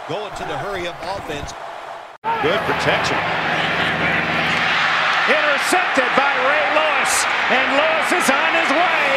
going to the hurry-up offense. Good protection. Intercepted by Ray Lewis, and Lewis is on his way.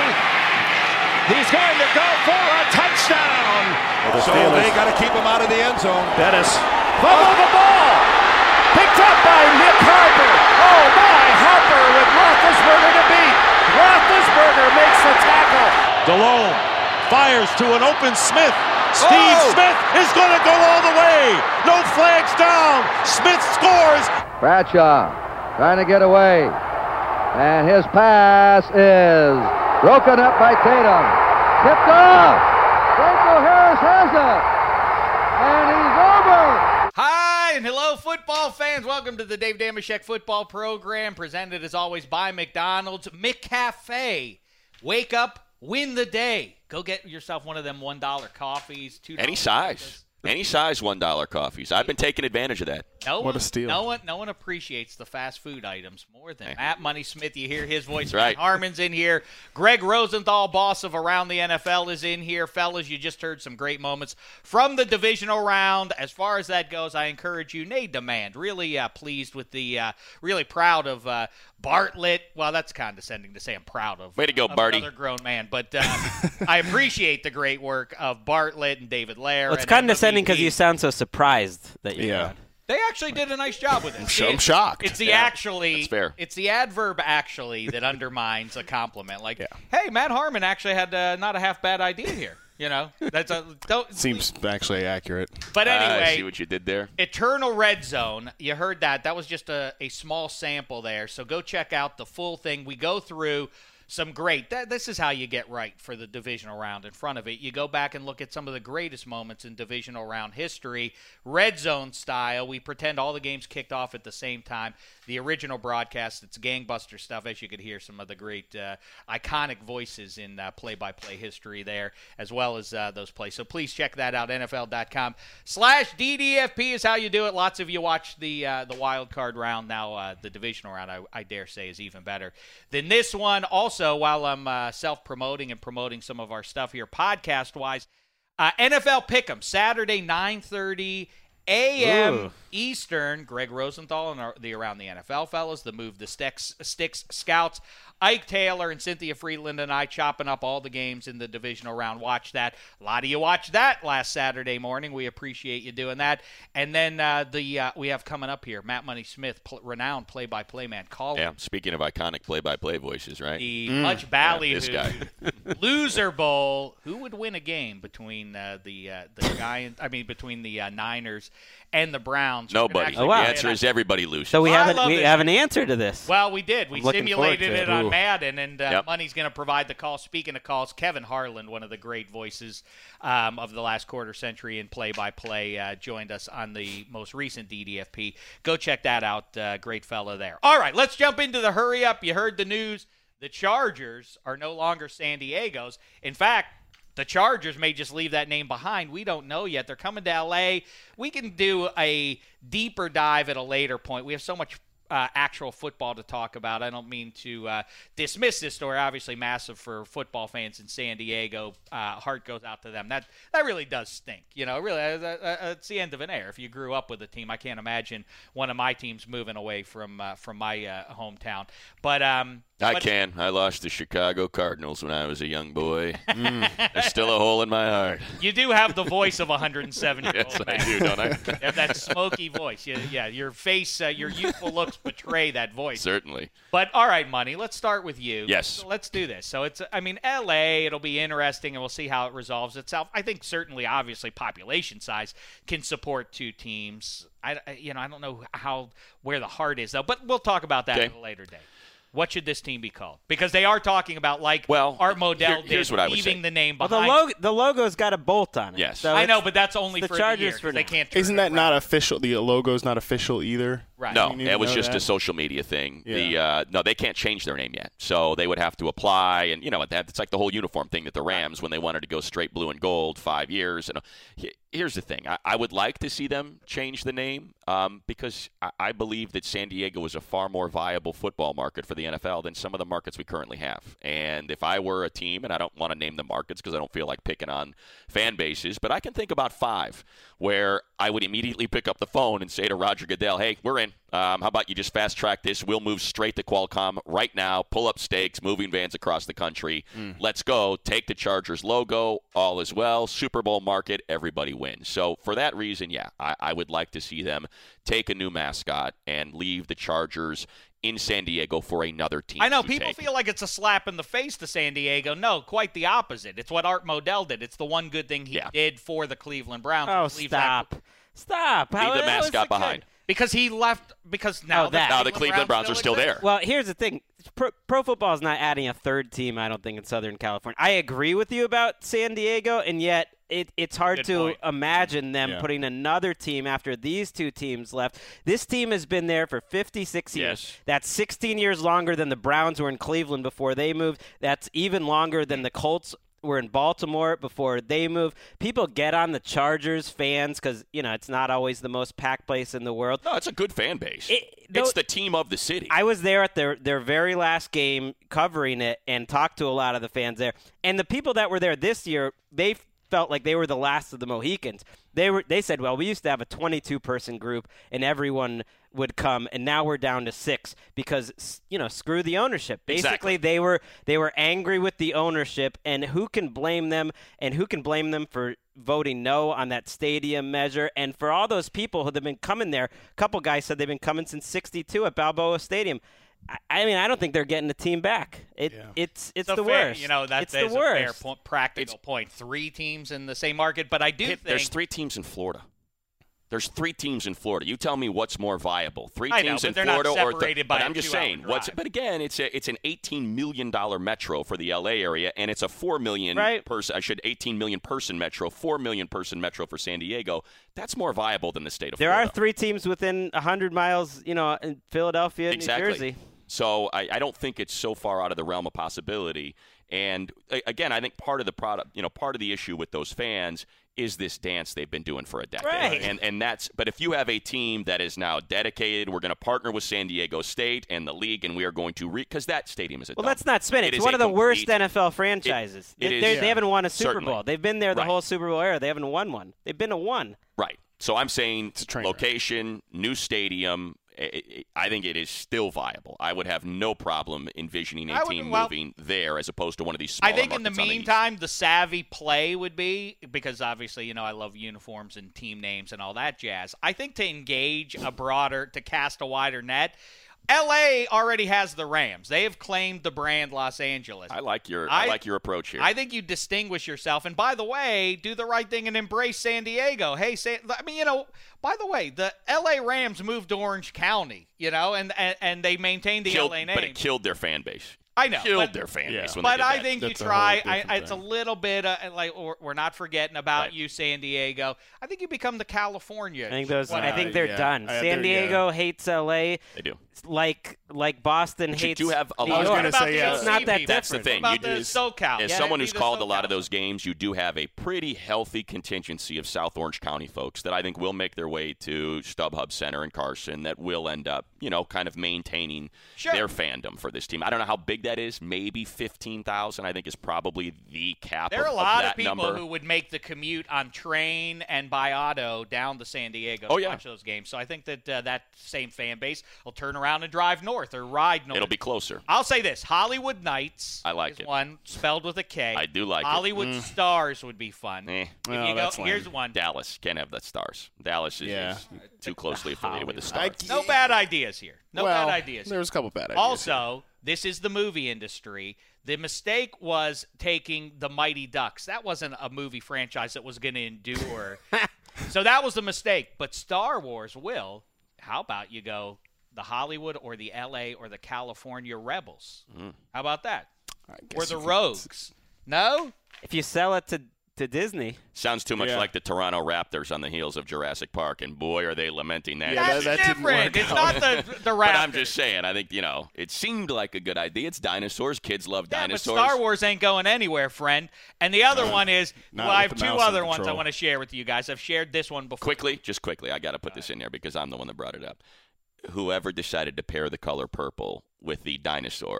He's going to go for a touchdown. So they got to keep him out of the end zone. Bettis fumbled the ball. Picked up by Nick Harper. Oh my, Harper with Roethlisberger to beat. Roethlisberger makes the tackle. Delhomme fires to an open Smith. Steve Smith is going to go all the way. No flags down. Smith scores. Bradshaw trying to get away. And his pass is broken up by Tatum. Tipped off. Franco Harris has it. And he's over. Hi and hello, football fans. Welcome to the Dave Dameshek football program, presented as always by McDonald's. McCafe. Wake up, win the day. Go get yourself one of them $1 coffees, $2. Any size. Any size $1 coffees. I've been taking advantage of that. What a steal. No one appreciates the fast food items more than Matt Money Smith. You hear his voice. Right. Harmon's in here. Greg Rosenthal, boss of Around the NFL, is in here. Fellas, you just heard some great moments from the divisional round. As far as that goes, I encourage you, nay demand. Really pleased with the, really proud of Bartlett. Well, that's condescending to say I'm proud of. Way to go, Barty. Another grown man. But I appreciate the great work of Bartlett and David Lair. Well, it's condescending because you sound so surprised that you're Yeah. good. They actually did a nice job with it. I'm shocked. It's the actually. That's fair. It's the adverb actually that undermines a compliment. Like, hey, Matt Harmon actually had not a half bad idea here. You know, that's a don't. Seems actually accurate. But I anyway, see what you did there. Eternal Red Zone. You heard that. That was just a small sample there. So go check out the full thing. We go through some great. This is how you get right for the divisional round in front of it. You go back and look at some of the greatest moments in divisional round history, red zone style. We pretend all the games kicked off at the same time. The original broadcast, it's gangbuster stuff, as you could hear some of the great iconic voices in play-by-play history there, as well as those plays. So please check that out. NFL.com/DDFP is how you do it. Lots of you watch the wild card round. Now the divisional round, I dare say, is even better than this one. Also, while I'm self-promoting and promoting some of our stuff here podcast-wise, NFL Pick'em, Saturday, 9:30 a.m. Eastern. Greg Rosenthal and the Around the NFL fellows, the Move the Sticks Scouts, Ike Taylor and Cynthia Friedland and I chopping up all the games in the divisional round. Watch that. A lot of you watched that last Saturday morning. We appreciate you doing that. And then we have coming up here, Matt Money Smith, renowned play-by-play man. Yeah, speaking of iconic play-by-play voices, right? The much ballyhooed this guy. Loser Bowl. Who would win a game between between the Niners and the Browns? Nobody. Oh, wow. The answer is everybody loses. So we have an answer to this. Well, we did. We simulated it on Ooh. Madden, and Money's going to provide the call. Speaking of calls, Kevin Harlan, one of the great voices of the last quarter century in play-by-play, joined us on the most recent DDFP. Go check that out. Great fella there. All right, let's jump into the hurry up. You heard the news. The Chargers are no longer San Diego's. In fact, the Chargers may just leave that name behind. We don't know yet. They're coming to L.A. We can do a deeper dive at a later point. We have so much actual football to talk about. I don't mean to dismiss this story. Obviously massive for football fans in San Diego. Heart goes out to them. That really does stink. You know, really, it's the end of an era. If you grew up with a team, I can't imagine one of my teams moving away from my hometown. But I can. I lost the Chicago Cardinals when I was a young boy. There's still a hole in my heart. You do have the voice of a 107-year-old Yes, man. I do, don't I? You have that smoky voice. Yeah, your face, your youthful looks betray that voice. Certainly. But, all right, Money, let's start with you. Yes. So let's do this. So, L.A., it'll be interesting, and we'll see how it resolves itself. I think certainly, obviously, population size can support two teams. I don't know where the heart is, though, but we'll talk about that at a later date. What should this team be called? Because they are talking about, Art Modell here's what I would leaving say. the name behind. Well, the logo's got a bolt on it. Yes. So I know, but that's only the for Chargers the for year. They now. can't turn Isn't it that around. not official? The logo's not official either. Right. No, You need it to was know just that. a social media thing. Yeah. No, they can't change their name yet. So they would have to apply. And, it's like the whole uniform thing that the Rams, when they wanted to go straight blue and gold 5 years. And here's the thing. I would like to see them change the name because I believe that San Diego is a far more viable football market for the NFL than some of the markets we currently have. And if I were a team, and I don't want to name the markets because I don't feel like picking on fan bases, but I can think about 5 where I would immediately pick up the phone and say to Roger Goodell, hey, we're in. How about you just fast-track this? We'll move straight to Qualcomm right now, pull up stakes, moving vans across the country. Let's go. Take the Chargers logo, all is well. Super Bowl market, everybody wins. So for that reason, yeah, I would like to see them take a new mascot and leave the Chargers in San Diego for another team. I know people feel like it's a slap in the face to San Diego. No, quite the opposite. It's what Art Modell did. It's the one good thing he did for the Cleveland Browns. Oh, stop. Leave the mascot behind. Because he left. Because now the Cleveland Browns are still there. Well, here's the thing. Pro football is not adding a third team, I don't think, in Southern California. I agree with you about San Diego, and yet it's hard to imagine them putting another team after these two teams left. This team has been there for 56 years. Yes. That's 16 years longer than the Browns were in Cleveland before they moved. That's even longer than the Colts were in Baltimore before they moved. People get on the Chargers fans because, it's not always the most packed place in the world. No, it's a good fan base. It's the team of the city. I was there at their very last game covering it and talked to a lot of the fans there. And the people that were there this year, they felt like they were the last of the Mohicans. They said, well, we used to have a 22-person group and everyone would come, and now we're down to 6 because screw the ownership. Basically, exactly. they were angry with the ownership, and who can blame them? And who can blame them for voting no on that stadium measure? And for all those people who have been coming there, a couple guys said they've been coming since '62 at Balboa Stadium. I mean, I don't think they're getting the team back. It's the worst. That's a fair practical point. 3 teams in the same market, but I do think there's 3 teams in Florida. There's 3 teams in Florida. You tell me what's more viable: 3 teams in Florida, not separated by but I'm just saying. But again, it's an $18 million metro for the LA area, and it's a 4 million person. 18 million person metro, 4 million person metro for San Diego. That's more viable than the state of Florida. There are 3 teams within 100 miles, in Philadelphia, and New Jersey. So I don't think it's so far out of the realm of possibility. And again, I think part of the issue with those fans is this dance they've been doing for a decade. Right. And but if you have a team that is now dedicated, we're going to partner with San Diego State and the league, and we are going to because that stadium is a dump. Let's not spin it. It's one of the worst NFL franchises. They haven't won a Super Bowl. They've been there the whole Super Bowl era. They haven't won one. They've been to one. Right. So I'm saying location, new stadium. I think it is still viable. I would have no problem envisioning a team moving there as opposed to one of these smaller markets. I think in the meantime, the savvy play would be, because obviously, I love uniforms and team names and all that jazz. I think to engage to cast a wider net, L.A. already has the Rams. They have claimed the brand Los Angeles. I like your approach here. I think you distinguish yourself. And by the way, do the right thing and embrace San Diego. Hey, by the way, the L.A. Rams moved to Orange County, and they maintained the L.A. name. But it killed their fan base. I know. Killed their fan base. When but they did I that. think That's you try. a It's a little bit we're not forgetting about you, San Diego. I think you become the California. I think they're done. San Diego hates L.A. They do. Like Boston hates. You do have a New lot. York. I was going to say it's not that different. That's the thing. What about the SoCal? As someone who's called a lot of those games, you do have a pretty healthy contingency of South Orange County folks that I think will make their way to StubHub Center in Carson that will end up, kind of maintaining their fandom for this team. I don't know how big that is. Maybe 15,000, I think, is probably the cap. There are a lot of people number. who would make the commute on train and by auto down to San Diego to watch those games. So I think that that same fan base will turn around and drive north or ride north. It'll be closer. I'll say this: Hollywood Nights. I like it. One spelled with a K. I do like Hollywood it. Stars would be fun. Here's one. Dallas can't have the Stars. Dallas is too closely affiliated with the Stars. No bad ideas here. Bad ideas. There was a couple bad ideas. Also, this is the movie industry. The mistake was taking the Mighty Ducks. That wasn't a movie franchise that was going to endure. So that was the mistake. But Star Wars will. How about you go the Hollywood or the L.A. or the California Rebels? How about that? Or the Rogues? No? If you sell it to Disney. Sounds too much like the Toronto Raptors on the heels of Jurassic Park, and boy, are they lamenting that. Yeah, That's that different. didn't It's not the Raptors. But I'm just saying, I think, it seemed like a good idea. It's dinosaurs. Kids love dinosaurs. But Star Wars ain't going anywhere, friend. And the other one is, I have 2 other ones I want to share with you guys. I've shared this one before. Quickly, I got to put this in there because I'm the one that brought it up. Whoever decided to pair the color purple with the dinosaur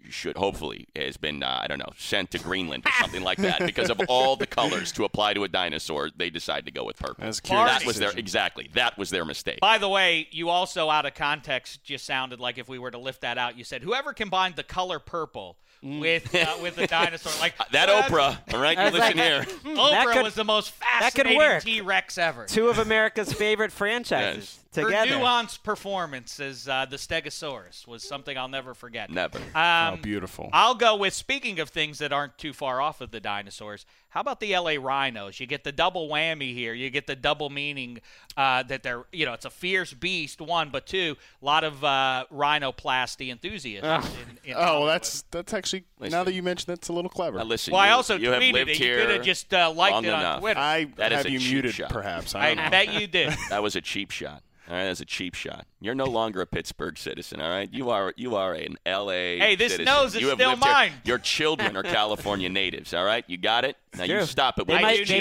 should hopefully has been sent to Greenland or something like that because of all the colors to apply to a dinosaur. They decided to go with purple. That's That was their mistake. By the way, you also out of context just sounded like if we were to lift that out, you said whoever combined the color purple with the dinosaur, like that Oprah. All right, you listen here. Oprah was the most fascinating T-Rex ever. Two of America's favorite franchises together. Her nuanced performance as the Stegosaurus was something I'll never forget. Never. Beautiful. I'll go with, speaking of things that aren't too far off of the dinosaurs, how about the LA Rhinos? You get the double whammy here. You get the double meaning that they're, it's a fierce beast, one, but two, a lot of rhinoplasty enthusiasts. That's actually, now that you mention it, it's a little clever. Now listen, I also you have tweeted lived it. here You could have just liked it on enough. Twitter. That is have a you cheap muted, shot. perhaps. I bet you did. That was a cheap shot. All right, that's a cheap shot. You're no longer a Pittsburgh citizen, all right? You are an L.A. Hey, this citizen. nose is you have still lived here. mine. Your children are California natives, all right? You got it? Now you True. stop it. With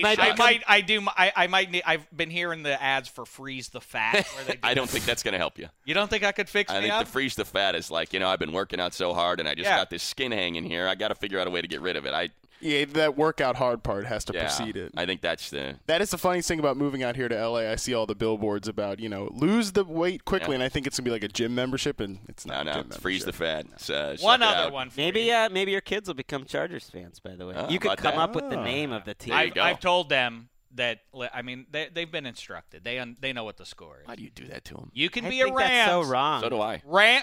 I've been hearing the ads for Freeze the Fat. Where they I don't think that's going to help you. You don't think I could fix I me think up? the Freeze the Fat is like, I've been working out so hard and I just got this skin hanging here. I got to figure out a way to get rid of it. Yeah, that workout hard part has to precede it. I think that is the funniest thing about moving out here to LA. I see all the billboards about, lose the weight quickly, and I think it's going to be like a gym membership, and it's not. No, it's Freeze the Fat. One other one. Maybe your kids will become Chargers fans, by the way. You could come up with the name of the team. I've told them that, they've been instructed. They know what the score is. Why do you do that to them? You can I be a think Rams. that's so wrong. So do I.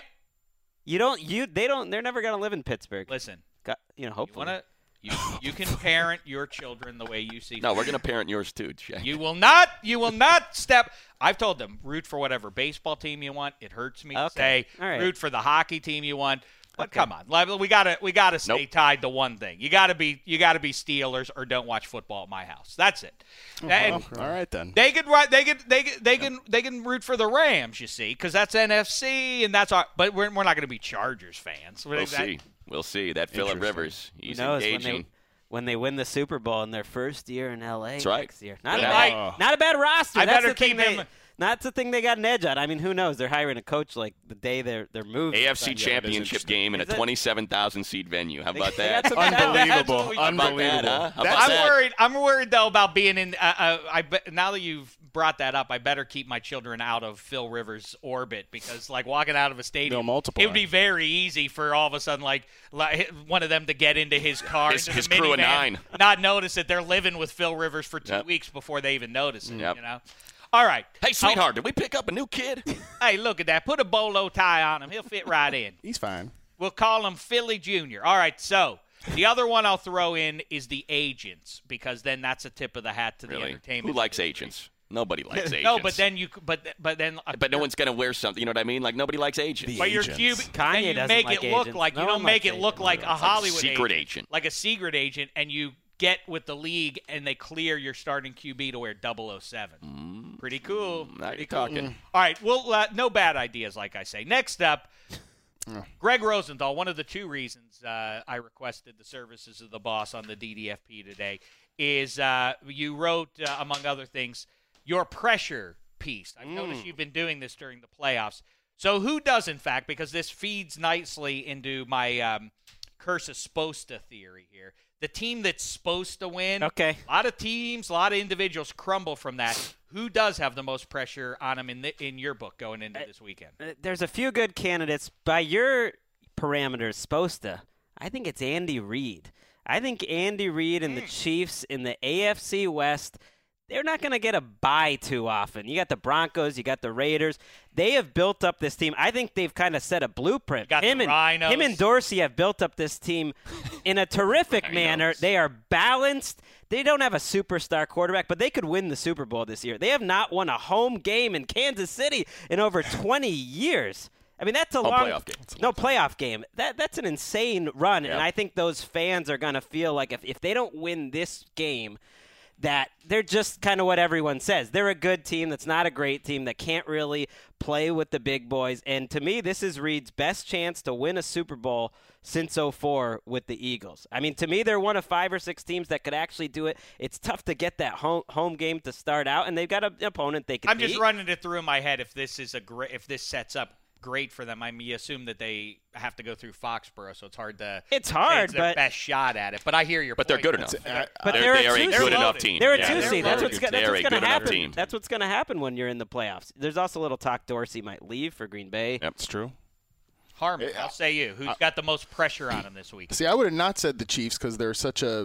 They're never going to live in Pittsburgh. Listen. Hopefully. You can parent your children the way you see fit. No, we're going to parent yours too, Jay. You will not step. I've told them, root for whatever baseball team you want. It hurts me to say. Right. Root for the hockey team you want. But come on, we gotta stay tied to one thing. You gotta be Steelers or don't watch football at my house. That's it. All right then. They can root for the Rams, you see, because that's NFC and that's our. But we're not going to be Chargers fans. We'll see. That Phillip Rivers, he's engaging. When they win the Super Bowl in their first year in L.A. That's right. Next year. Not a bad roster. That's the thing they got an edge on. I mean, who knows? They're hiring a coach like the day they're moving. AFC Championship game in a 27,000-seat venue. How about that? Unbelievable. Unbelievable. I'm worried though about being in. Now that you've brought that up, I better keep my children out of Phil Rivers' orbit because, walking out of a stadium, it would be very easy for all of a sudden, like one of them to get into his car, his crew of 9, not notice that they're living with Phil Rivers for 2 weeks before they even notice it. Yep. All right. Hey, sweetheart, did we pick up a new kid? Hey, look at that. Put a bolo tie on him. He'll fit right in. He's fine. We'll call him Philly Jr. All right, so the other one I'll throw in is the agents because then that's a tip of the hat to the entertainment. Who likes agents? Nobody likes agents. No, but then But no one's going to wear something. You know what I mean? Like nobody likes agents. But you're Cuban. Kanye doesn't make like it look agents. like No you one don't make likes it look agents. like a Hollywood secret agent, like a secret agent, and you get with the league and they clear your starting QB to wear 007. Pretty cool. Now you're talking. All right. Well, no bad ideas, like I say. Next up, Greg Rosenthal. One of the 2 reasons I requested the services of the boss on the DDFP today is you wrote, among other things, your pressure piece. I've noticed you've been doing this during the playoffs. So who does, in fact, because this feeds nicely into my curse of supposed to theory here. The team that's supposed to win, okay. A lot of teams, a lot of individuals crumble from that. Who does have the most pressure on them in your book going into this weekend? There's a few good candidates. By your parameters, supposed to, I think it's Andy Reid. I think Andy Reid and the Chiefs in the AFC West, they're not going to get a bye too often. You got the Broncos, you got the Raiders. They have built up this team. I think they've kind of set a blueprint. Him and Dorsey have built up this team in a terrific manner. They are balanced. They don't have a superstar quarterback, but they could win the Super Bowl this year. They have not won a home game in Kansas City in over 20 years. I mean, that's a playoff game. Playoff game. That's an insane run, and I think those fans are going to feel like if they don't win this game, that they're just kind of what everyone says. They're a good team that's not a great team that can't really play with the big boys. And to me, this is Reid's best chance to win a Super Bowl since 2004 with the Eagles. I mean, to me, they're one of 5 or 6 teams that could actually do it. It's tough to get that home game to start out, and they've got an opponent they can beat. I'm just running it through in my head if this sets up great for them. I mean, you assume that they have to go through Foxborough, so it's hard to. It's hard, it's their but best shot at it. But I hear your But point. they're good enough. But they they're are a good enough team. They're a Yeah, 2 seed. That's what's going to happen. Team. That's what's going to happen when you're in the playoffs. There's also a little talk Dorsey might leave for Green Bay. Yep, It's true. Harmon, I'll say you. Who's got the most pressure on him this week? See, I would have not said the Chiefs because they're such a.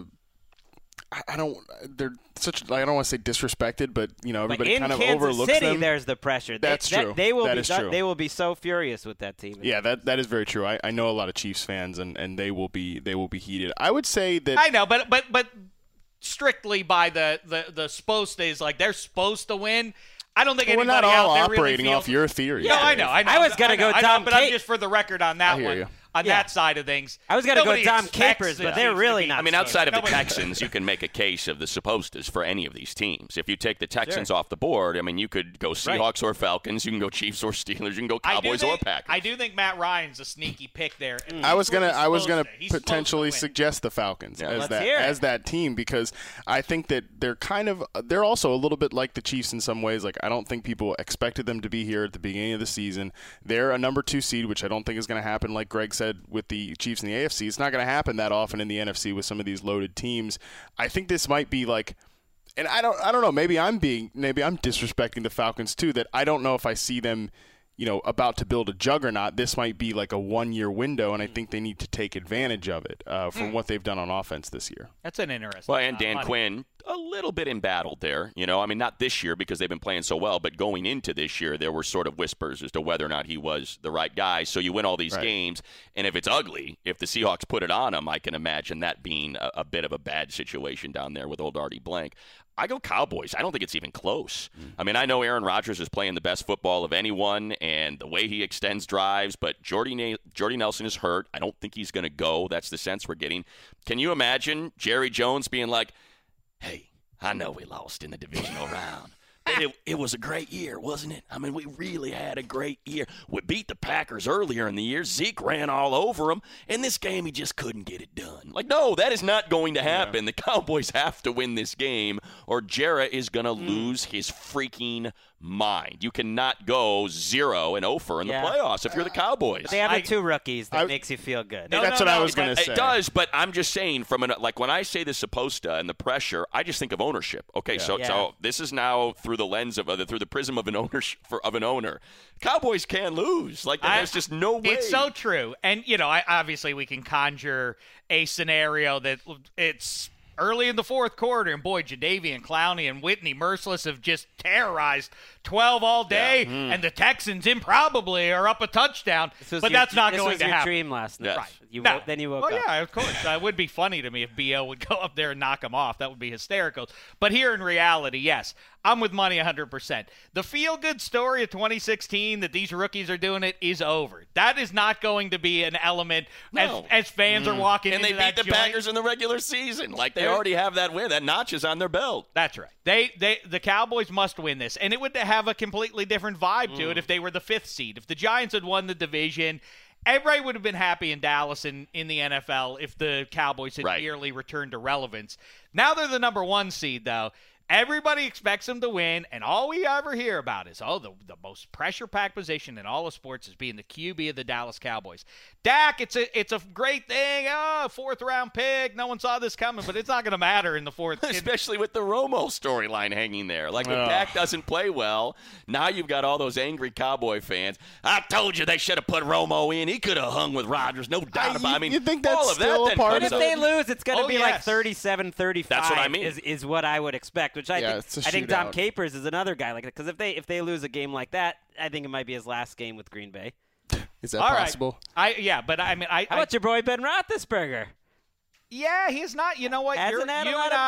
I don't want to say disrespected, but everybody kind of Kansas overlooks City, them. There's the pressure. That's true. They will That be. is true. They will be so furious with that team. Yeah, that is very true. I know a lot of Chiefs fans, and they will be heated. I would say that I know, but strictly by the supposed days, like they're supposed to win. I don't think we're anybody not all out there operating really off your theory. No, I know. I was gonna go Dom but I'm Cap- just for the record on that hear one. you. On that side of things, I was going to go nobody Dom expects Capers, the but they're Chiefs really to be- not. I mean, outside of the Nobody- Texans, you can make a case of the suppostas for any of these teams. If you take the Texans off the board, I mean, you could go Seahawks or Falcons. You can go Chiefs or Steelers. You can go Cowboys or Packers. I do think Matt Ryan's a sneaky pick there. I was gonna He's supposed potentially to win. suggest the Falcons Let's hear it. as that team because I think that they're also a little bit like the Chiefs in some ways. Like I don't think people expected them to be here at the beginning of the season. They're a number 2 seed, which I don't think is going to happen. Like Greg said with the Chiefs in the AFC, it's not going to happen that often in the NFC with some of these loaded teams. I think this might be like. And I don't know. Maybe I'm disrespecting the Falcons too. That I don't know if I see them, about to build a juggernaut. This might be like a 1-year window, and I think they need to take advantage of it from what they've done on offense this year. That's an interesting. Well, and Dan money. Quinn, a little bit embattled there. I mean, not this year because they've been playing so well, but going into this year, there were sort of whispers as to whether or not he was the right guy. So you win all these games, and if it's ugly, if the Seahawks put it on him, I can imagine that being a bit of a bad situation down there with old Artie Blank. I go Cowboys. I don't think it's even close. I mean, I know Aaron Rodgers is playing the best football of anyone and the way he extends drives, but Jordy Nelson is hurt. I don't think he's going to go. That's the sense we're getting. Can you imagine Jerry Jones being like, hey, I know we lost in the divisional round, but it was a great year, wasn't it? I mean, we really had a great year. We beat the Packers earlier in the year. Zeke ran all over them. In this game, he just couldn't get it done. Like, no, that is not going to happen. Yeah. The Cowboys have to win this game, or Jarrett is going to lose his freaking mind. You cannot go 0-0 in the playoffs if you're the Cowboys. But they have the 2 rookies that makes you feel good. That's what I was going to say. It does, but I'm just saying like when I say the supposta and the pressure, I just think of ownership. Okay, so this is now through the lens of through the prism of an owner. Cowboys can lose. Like there's just no way. It's so true. And obviously we can conjure a scenario that it's early in the fourth quarter, and boy, Jadeveon Clowney and Whitney Merciless have just terrorized 12 all day, and the Texans improbably are up a touchdown. But that's not going to happen. This was your dream last night. Right. Then you woke up. Yeah, of course. It would be funny to me if B.O. would go up there and knock him off. That would be hysterical. But here in reality, yes, I'm with money 100%. The feel-good story of 2016 that these rookies are doing it is over. That is not going to be an element as fans are walking into that. And they beat the Packers in the regular season. Like they already have that win. That notch is on their belt. That's right. The Cowboys must win this. And it would have a completely different vibe to it if they were the 5th seed. If the Giants had won the division, everybody would have been happy in Dallas and in the NFL if the Cowboys had nearly returned to relevance. Now they're the number 1 seed, though. Everybody expects them to win, and all we ever hear about is, the most pressure-packed position in all of sports is being the QB of the Dallas Cowboys. Dak, it's a great thing. 4th-round pick. No one saw this coming, but it's not going to matter in the 4th. Especially with the Romo storyline hanging there. Like, if Dak doesn't play well, now you've got all those angry Cowboy fans. I told you they should have put Romo in. He could have hung with Rodgers. No doubt about it. I mean, you think that's all of still that a part But if they lose, it's going to be like 37-35. That's what I mean. Is what I would expect. Which I think Dom Capers is another guy like that, because if they lose a game like that, I think it might be his last game with Green Bay. Is that possible? Right. How about your boy Ben Roethlisberger? Yeah, he's not. You know what? You and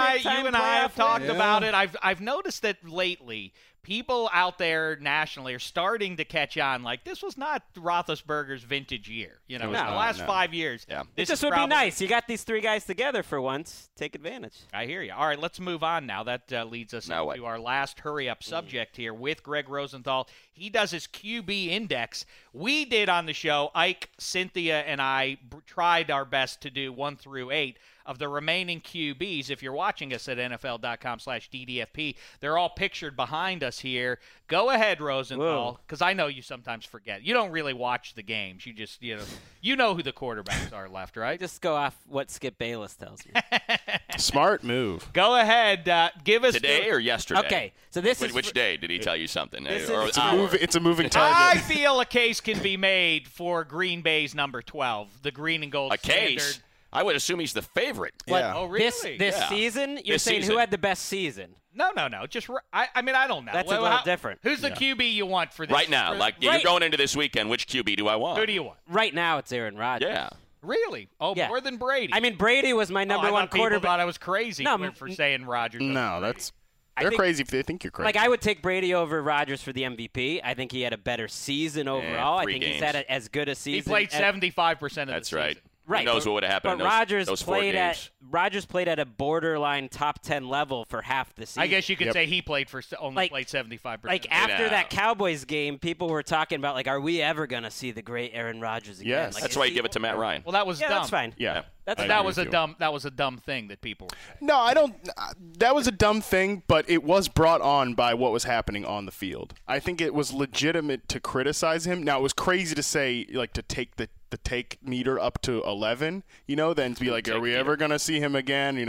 I have talked about it. I've noticed that lately. People out there nationally are starting to catch on. Like, this was not Roethlisberger's vintage year. The last 5 years. Yeah. This would be nice. You got these 3 guys together for once. Take advantage. I hear you. All right, let's move on now. That leads us to our last hurry-up subject here with Greg Rosenthal. He does his QB index. We did on the show, Ike, Cynthia, and I tried our best to do 1 through 8. 28 of the remaining QBs. If you're watching us at NFL.com/DDFP, they're all pictured behind us here. Go ahead, Rosenthal, because I know you sometimes forget. You don't really watch the games. You just, you know who the quarterbacks are left, right? Just go off what Skip Bayless tells me. Smart move. Go ahead. Give us Today or yesterday? Okay, so this is which day did he tell you something? It's a moving I target. feel a case can be made for Green Bay's number 12, the green and gold A standard. case? I would assume he's the favorite. Yeah. Oh, really? This Yeah. season, you're This saying season. who had the best season? No. Just I mean, I don't know. That's a little different. Who's the QB you want for this? Right now, for- like you're going into this weekend, which QB do I want? who do you want? Right now, it's Aaron Rodgers. Yeah. Really? Oh, Yeah. more than Brady. I mean, Brady was my number I one thought people quarterback. thought I was crazy No, for saying Rodgers. over No, Brady. they're think- crazy if they think you're crazy. Like, I would take Brady over Rodgers for the MVP. I think he had a better season overall. I 3 think he's games. had as good a season. He played 75% of That's the season. right. Right, Who knows but- what would have happened But in Rodgers those 4 played games. Rodgers played at a borderline top 10 level for half the season. I guess you could Yep. say he played for only Like- played 75%. Like after Yeah. that Cowboys game, people were talking about like, are we ever gonna see the great Aaron Rodgers again? Yes. Like, That's is why you he- give it to Matt Ryan. well, that was Yeah, dumb. that's fine. yeah. That's I That agree was with a you. dumb thing that people were saying. No, I don't. That was a dumb thing, but it was brought on by what was happening on the field. I think it was legitimate to criticize him. Now, it was crazy to say, like, to take the take meter up to 11, then to be like, are we ever going to see him again?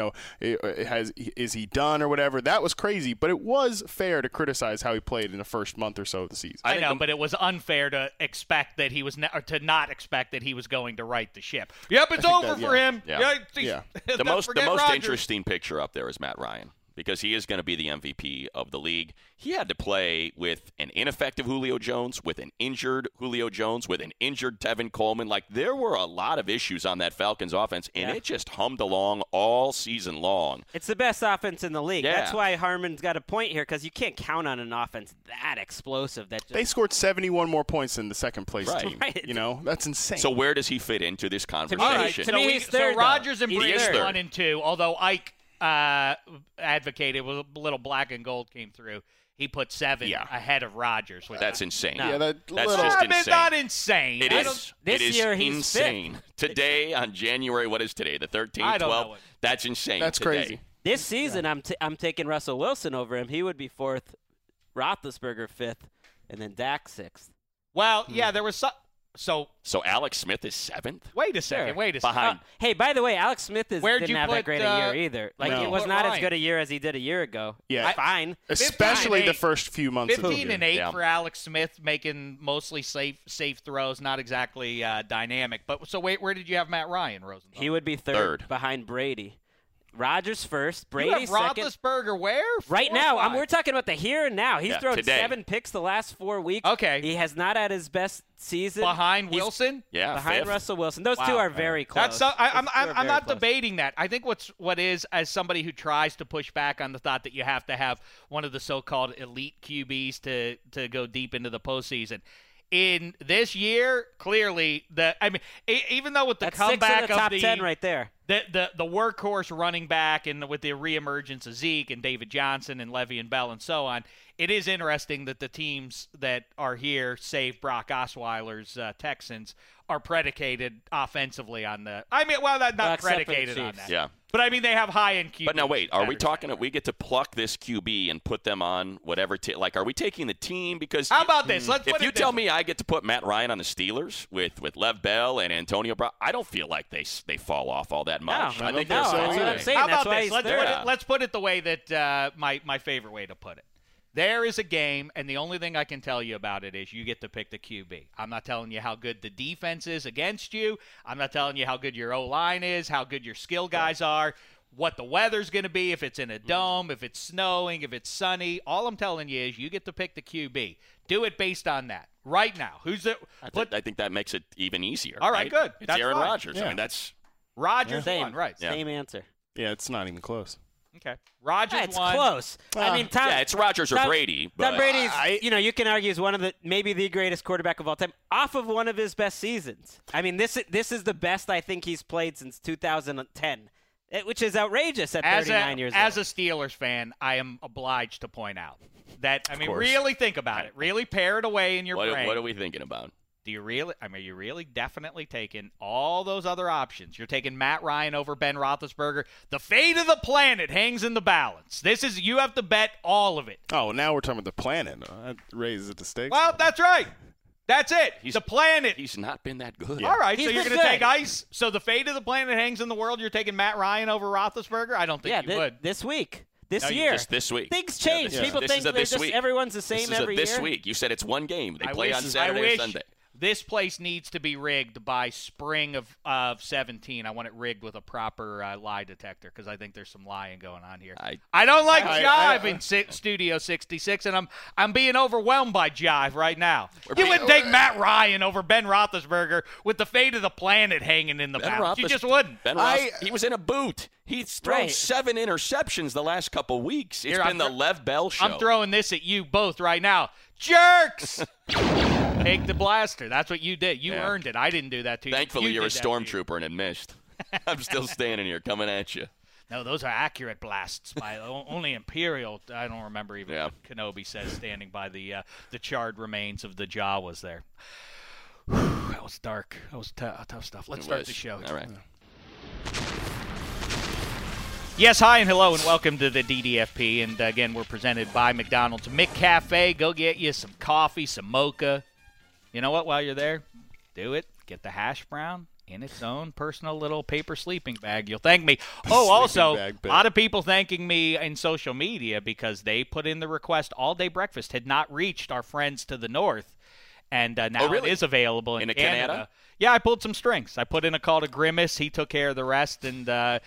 Is he done or whatever? That was crazy, but it was fair to criticize how he played in the first month or so of the season. I know, but it was unfair to expect that he was or to not expect that he was going to right the ship. Yep, it's over that- for yeah. him. Yeah. Yeah. The most Forget Rodgers. interesting picture up there is Matt Ryan, because he is going to be the MVP of the league. He had to play with an ineffective Julio Jones, with an injured Julio Jones, with an injured Tevin Coleman. Like, there were a lot of issues on that Falcons offense, and it just hummed along all season long. It's the best offense in the league. Yeah. That's why Harmon's got a point here, because you can't count on an offense that explosive. That just, They scored 71 more points than the second place Right. team. Right. That's insane. So where does he fit into this conversation? to me, he's third, So Rodgers and though. Brady He is are third. 1 and 2. Although Ike advocated with a little black and gold came through. He put 7 ahead of Rodgers. That's insane. Yeah, That's little- just I mean, insane. not insane. It I is. don't- This It is year he's insane. Today on January, what is today? The 13th, I don't know 12th? what- That's insane. That's today. crazy. This season, I'm taking Russell Wilson over him. He would be 4th, Roethlisberger 5th, and then Dak 6th. Well, yeah, there was some. So So Alex Smith is 7th? wait a second. Sure. Wait a second. Behind. Hey, by the way, Alex Smith Where'd didn't you have put, that great a year either. Like, No. it was Put not as Ryan. good a year as he did a year ago. Yeah. Fine. Especially 15 the and 8. first few months of the 15 year. and 8 Yeah. for Alex Smith, making mostly safe throws, not exactly dynamic. But so wait, where did you have Matt Ryan, Rosenthal? He would be third behind Brady. Rodgers first, Brady you have second. Roethlisberger where? Right 4 or now, 5? we're talking about the here and now. He's Yeah, thrown today. 7 picks the last 4 weeks. Okay. He has not had his best season. behind He's Wilson. Yeah, Behind 5th. Russell Wilson. Those Wow. two are very close. That's I'm Those two are I'm very not close. debating that. I think what is, as somebody who tries to push back on the thought that you have to have one of the so-called elite QBs to go deep into the postseason. In this year, clearly even though with the That's 6 in comeback the top of 10 right there. the workhorse running back and with the reemergence of Zeke and David Johnson and Le'Veon Bell and so on, it is interesting that the teams that are here, save Brock Osweiler's Texans, are predicated offensively on the. Not Well, except for the predicated on Chiefs. that. Yeah. But I mean, they have high-end QBs. But now wait, are we better talking? than We get to pluck this QB and put them on whatever. Are we taking the team? Because How about this? Let's if put you it tell this me I get to put Matt Ryan on the Steelers with Lev Bell and Antonio Brown, I don't feel like they fall off all that much. No, I think no, they're that's what solid. I'm saying. How That's about why this? he's Let's third. let's put it the way that my favorite way to put it. There is a game, and the only thing I can tell you about it is you get to pick the QB. I'm not telling you how good the defense is against you. I'm not telling you how good your O-line is, how good your skill guys are, what the weather's going to be, if it's in a dome, if it's snowing, if it's sunny. All I'm telling you is you get to pick the QB. Do it based on that. Right now. Who's it? I think that makes it even easier. All right, good. It's That's Aaron fine. Rodgers. Yeah. I mean, that's Rodgers Same. won, right. Yeah. Same answer. Yeah, it's not even close. Okay. Rodgers It's won. close. I mean, Tom, yeah, it's Rodgers or Tom- Brady. But Tom Brady's, you can argue is one of maybe the greatest quarterback of all time, off of one of his best seasons. I mean, this is the best I think he's played since 2010, which is outrageous at 39 years old. As a Steelers fan, I am obliged to point out that, really think about it. Really pare it away in your brain. what are we thinking about? Do you really? I mean, are you really definitely taking all those other options? You're taking Matt Ryan over Ben Roethlisberger. The fate of the planet hangs in the balance. You have to bet all of it. Oh, now we're talking about the planet. That raises the stakes. Well, that's right. That's it. The planet. He's not been that good. All right, He's so you're been going to take good. ice. So the fate of the planet hangs in the world. You're taking Matt Ryan over Roethlisberger? I don't think you would. This week. This No, you year. Just this week. Things change. Yeah, People this think is a they're this just week. everyone's the same This is every this year. week. You said it's one game. They I play wish- on Saturday I or wish Sunday. This place needs to be rigged by spring of 17. I want it rigged with a proper lie detector because I think there's some lying going on here. I don't like jive in Studio 66, and I'm being overwhelmed by jive right now. You wouldn't take Matt Ryan over Ben Roethlisberger with the fate of the planet hanging in the balance. You just wouldn't. He was in a boot. He's thrown 7 interceptions the last couple weeks. It's been the Lev Bell show. I'm throwing this at you both right now. Jerks! Take the blaster. That's what you did. You earned it. I didn't do that to you. Thankfully, you're a did that to you. stormtrooper and it missed. I'm still standing here coming at you. No, those are accurate blasts by only Imperial. I don't remember even what Kenobi says standing by the charred remains of the Jawas there. That was dark. That was tough stuff. Let's start the show. All right. Yes, hi and hello and welcome to the DDFP. And again, we're presented by McDonald's McCafe. Go get you some coffee, some mocha. You know what? While you're there, do it. Get the hash brown in its own personal little paper sleeping bag. You'll thank me. Oh, also, a lot of people thanking me in social media because they put in the request all-day breakfast had not reached our friends to the north. And now it is available in Canada. Yeah, I pulled some strings. I put in a call to Grimace. He took care of the rest, and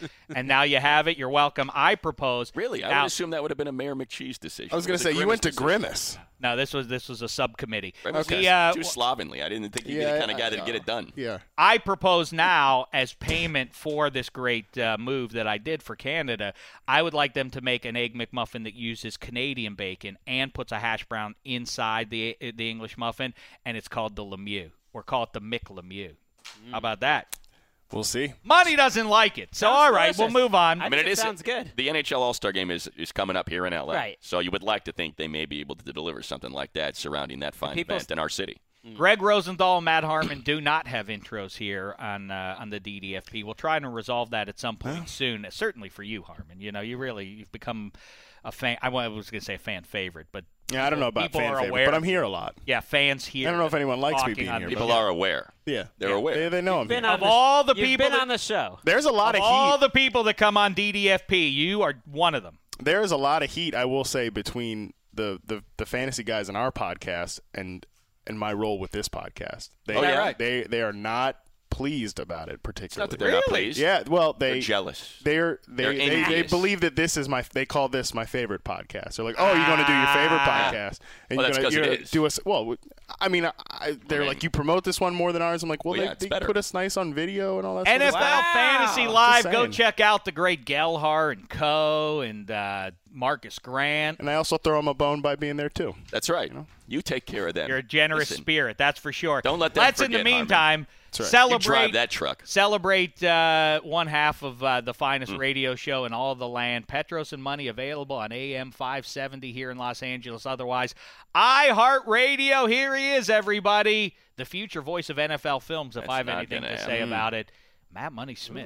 now you have it. You're welcome. I propose. Really? I would assume that would have been a Mayor McCheese decision. I was going to say, you went to Grimace. No, this was a subcommittee. Okay. Too slovenly. I didn't think you'd be the kind of guy that'd get it done. Yeah. I propose now, as payment for this great move that I did for Canada, I would like them to make an Egg McMuffin that uses Canadian bacon and puts a hash brown inside the English muffin, and it's called the Lemieux. Or call it the McLemieux. How about that? We'll see. Money doesn't like it. So, all right, we'll move on. I mean, it sounds good. The NHL All-Star Game is coming up here in L.A. Right. So you would like to think they may be able to deliver something like that surrounding that fine event in our city. Greg Rosenthal and Matt Harmon do not have intros here on the DDFP. We'll try to resolve that at some point soon, certainly for you, Harmon. You know, you've become a fan. I was going to say a fan favorite, but yeah, I don't know about fan favorite, but I'm here a lot. Yeah, fans here. I don't know if anyone likes me being here. People are aware. Yeah. They're aware. They know I'm here. Of all the You've people been on the show. There's a lot of heat. all the people that come on DDFP, you are one of them. There is a lot of heat, I will say, between the fantasy guys in our podcast and my role with this podcast. They are not pleased about it particularly. Not that they're not pleased. Yeah, well, they're jealous. They believe that this is they call this my favorite podcast. They're like, oh, you're going to do your favorite podcast, and Well, you're that's going 'cause to it do us. Well, I mean, they're like, you promote this one more than ours. I'm like, well, yeah, they better. put us nice on video and all that. NFL sort of stuff. Fantasy Just Live, go saying. check out the great Gelhar and Co. and Marcus Grant. And I also throw them a bone by being there too. That's right. You take care of them. You're a generous Listen, spirit, that's for sure. Don't let them Let's, in the forget, meantime, right. celebrate You drive that truck. Celebrate one half of the finest radio show in all of the land. Petros and Money available on AM 570 here in Los Angeles. Otherwise, iHeartRadio. Here he is, everybody. The future voice of NFL films, if I have not anything gonna to say happen. about it. Matt Money Smith.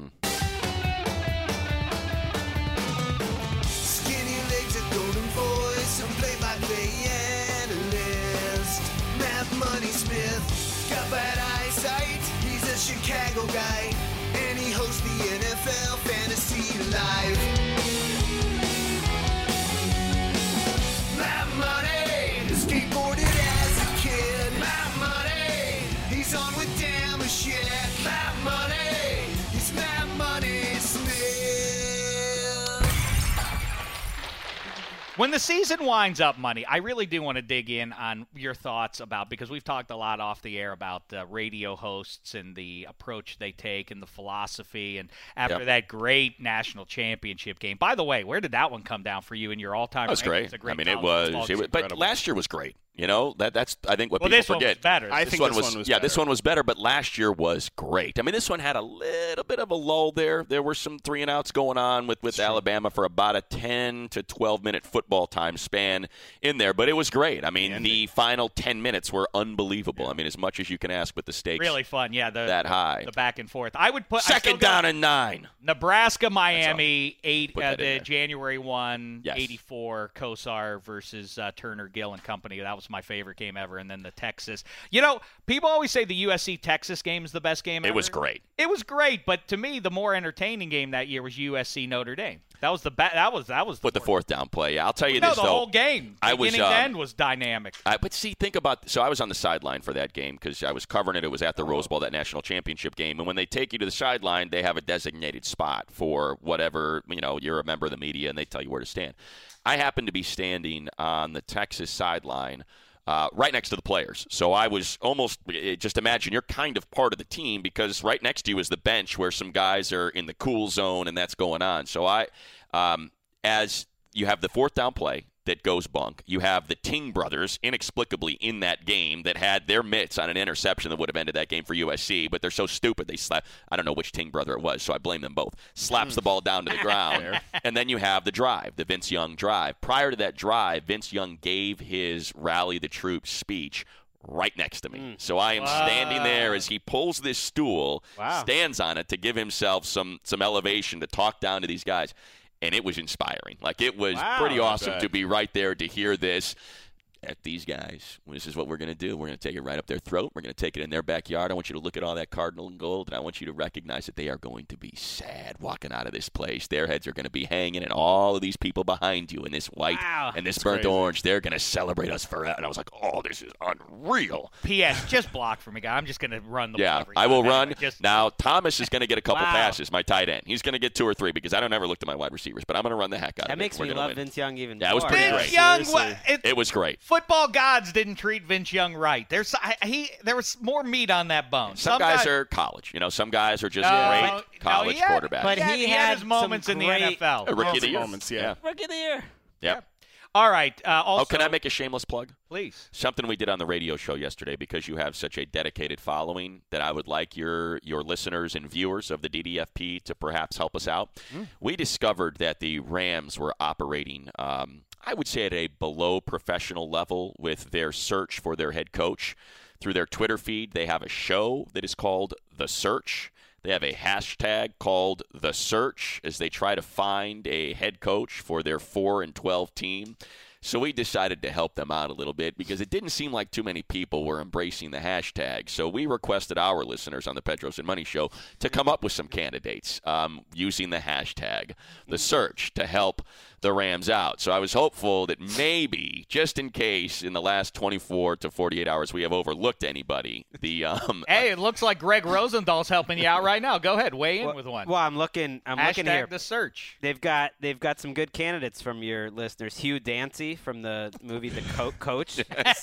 Skinny legs, a golden voice, a play-by-play analyst. Matt Money Smith, got bad eyesight. He's a Chicago guy, and he hosts the NFL Fantasy Live. Matt Money, skateboarded as a kid. Matt Money, he's on with damn shit. Matt Money, he's Matt Money Smith. When the season winds up, Money, I really do want to dig in on your thoughts about, because we've talked a lot off the air about radio hosts and the approach they take and the philosophy. And after that great national championship game, by the way, where did that one come down for you in your all-time? That was rankings? great. It's a great I mean, it college was. football game. But last year was great. You know, that's I think what well, people this forget. One was better. I think this one was better. this one was better, but last year was great. I mean, this one had a little bit of a lull there. There were some 3-and-outs going on with Alabama for about a 10 to 12-minute football time span in there, but it was great. I mean, the final 10 minutes were unbelievable. I mean, as much as you can ask with the stakes. Really fun, yeah. That high. The back and forth. I would put second down and 9. Nebraska, Miami, the the January 1, Yes. 84, Kosar versus Turner, Gill and company. That was my favorite game ever. And then the Texas. You know, people always say the USC-Texas game is the best game ever. It was great. It was great, but to me, the more entertaining game that year was USC-Notre Dame. That was the With the fourth down play. Yeah, I'll tell you no, this, the though. whole game. Beginning to end was dynamic. But see, think about – so I was on the sideline for that game because I was covering it. It was at the Rose Bowl, that national championship game. And when they take you to the sideline, they have a designated spot for whatever, you know, you're a member of the media, and they tell you where to stand. I happened to be standing on the Texas sideline right next to the players. So I was almost – just imagine you're kind of part of the team because right next to you is the bench where some guys are in the cool zone and that's going on. So as you have the fourth down play that goes bunk, you have the Ting brothers inexplicably in that game that had their mitts on an interception that would have ended that game for USC, but they're so stupid they slap. I don't know which Ting brother it was, so I blame them both. Slaps the ball down to the ground, and then you have the drive, the Vince Young drive. Prior to that drive, Vince Young gave his rally the troops speech right next to me. So I am standing there as he pulls this stool, stands on it to give himself some elevation to talk down to these guys. And it was inspiring. Like, it was pretty awesome to be right there to hear this. At these guys, this is what we're going to do. We're going to take it right up their throat. We're going to take it in their backyard. I want you to look at all that cardinal and gold, and I want you to recognize that they are going to be sad walking out of this place. Their heads are going to be hanging, and all of these people behind you in this white and this burnt orange, they're going to celebrate us forever. And I was like, oh, this is unreal. P.S. Just block for me, guy. I'm just going to run the ball. I will run. Now, Thomas is going to get a couple passes, my tight end. He's going to get 2 or 3 because I don't ever look at my wide receivers, but I'm going to run the heck out of it. That makes me love Vince Young even more. That was pretty great. Vince Young, it was great. Football gods didn't treat Vince Young right. There was more meat on that bone. Some guys are college. You know, some guys are just great college quarterbacks. But he had his moments in the NFL. Rookie of the year. Moments, Rookie of the year. Yeah. All right. Also, can I make a shameless plug? Please. Something we did on the radio show yesterday because you have such a dedicated following that I would like your listeners and viewers of the DDFP to perhaps help us out. We discovered that the Rams were operating I would say at a below professional level with their search for their head coach. Through their Twitter feed, they have a show that is called The Search. They have a hashtag called The Search as they try to find a head coach for their 4-12 team. So we decided to help them out a little bit because it didn't seem like too many people were embracing the hashtag. So we requested our listeners on the Pedros and Money Show to come up with some candidates using the hashtag, The Search, to help the Rams out. So I was hopeful that maybe, just in case, in the last 24 to 48 hours we have overlooked anybody. Hey, it looks like Greg Rosenthal's helping you out right now. Go ahead, weigh in with one. Well, I'm looking here. The Search. They've got some good candidates from your listeners. Hugh Dancy from the movie The Coach.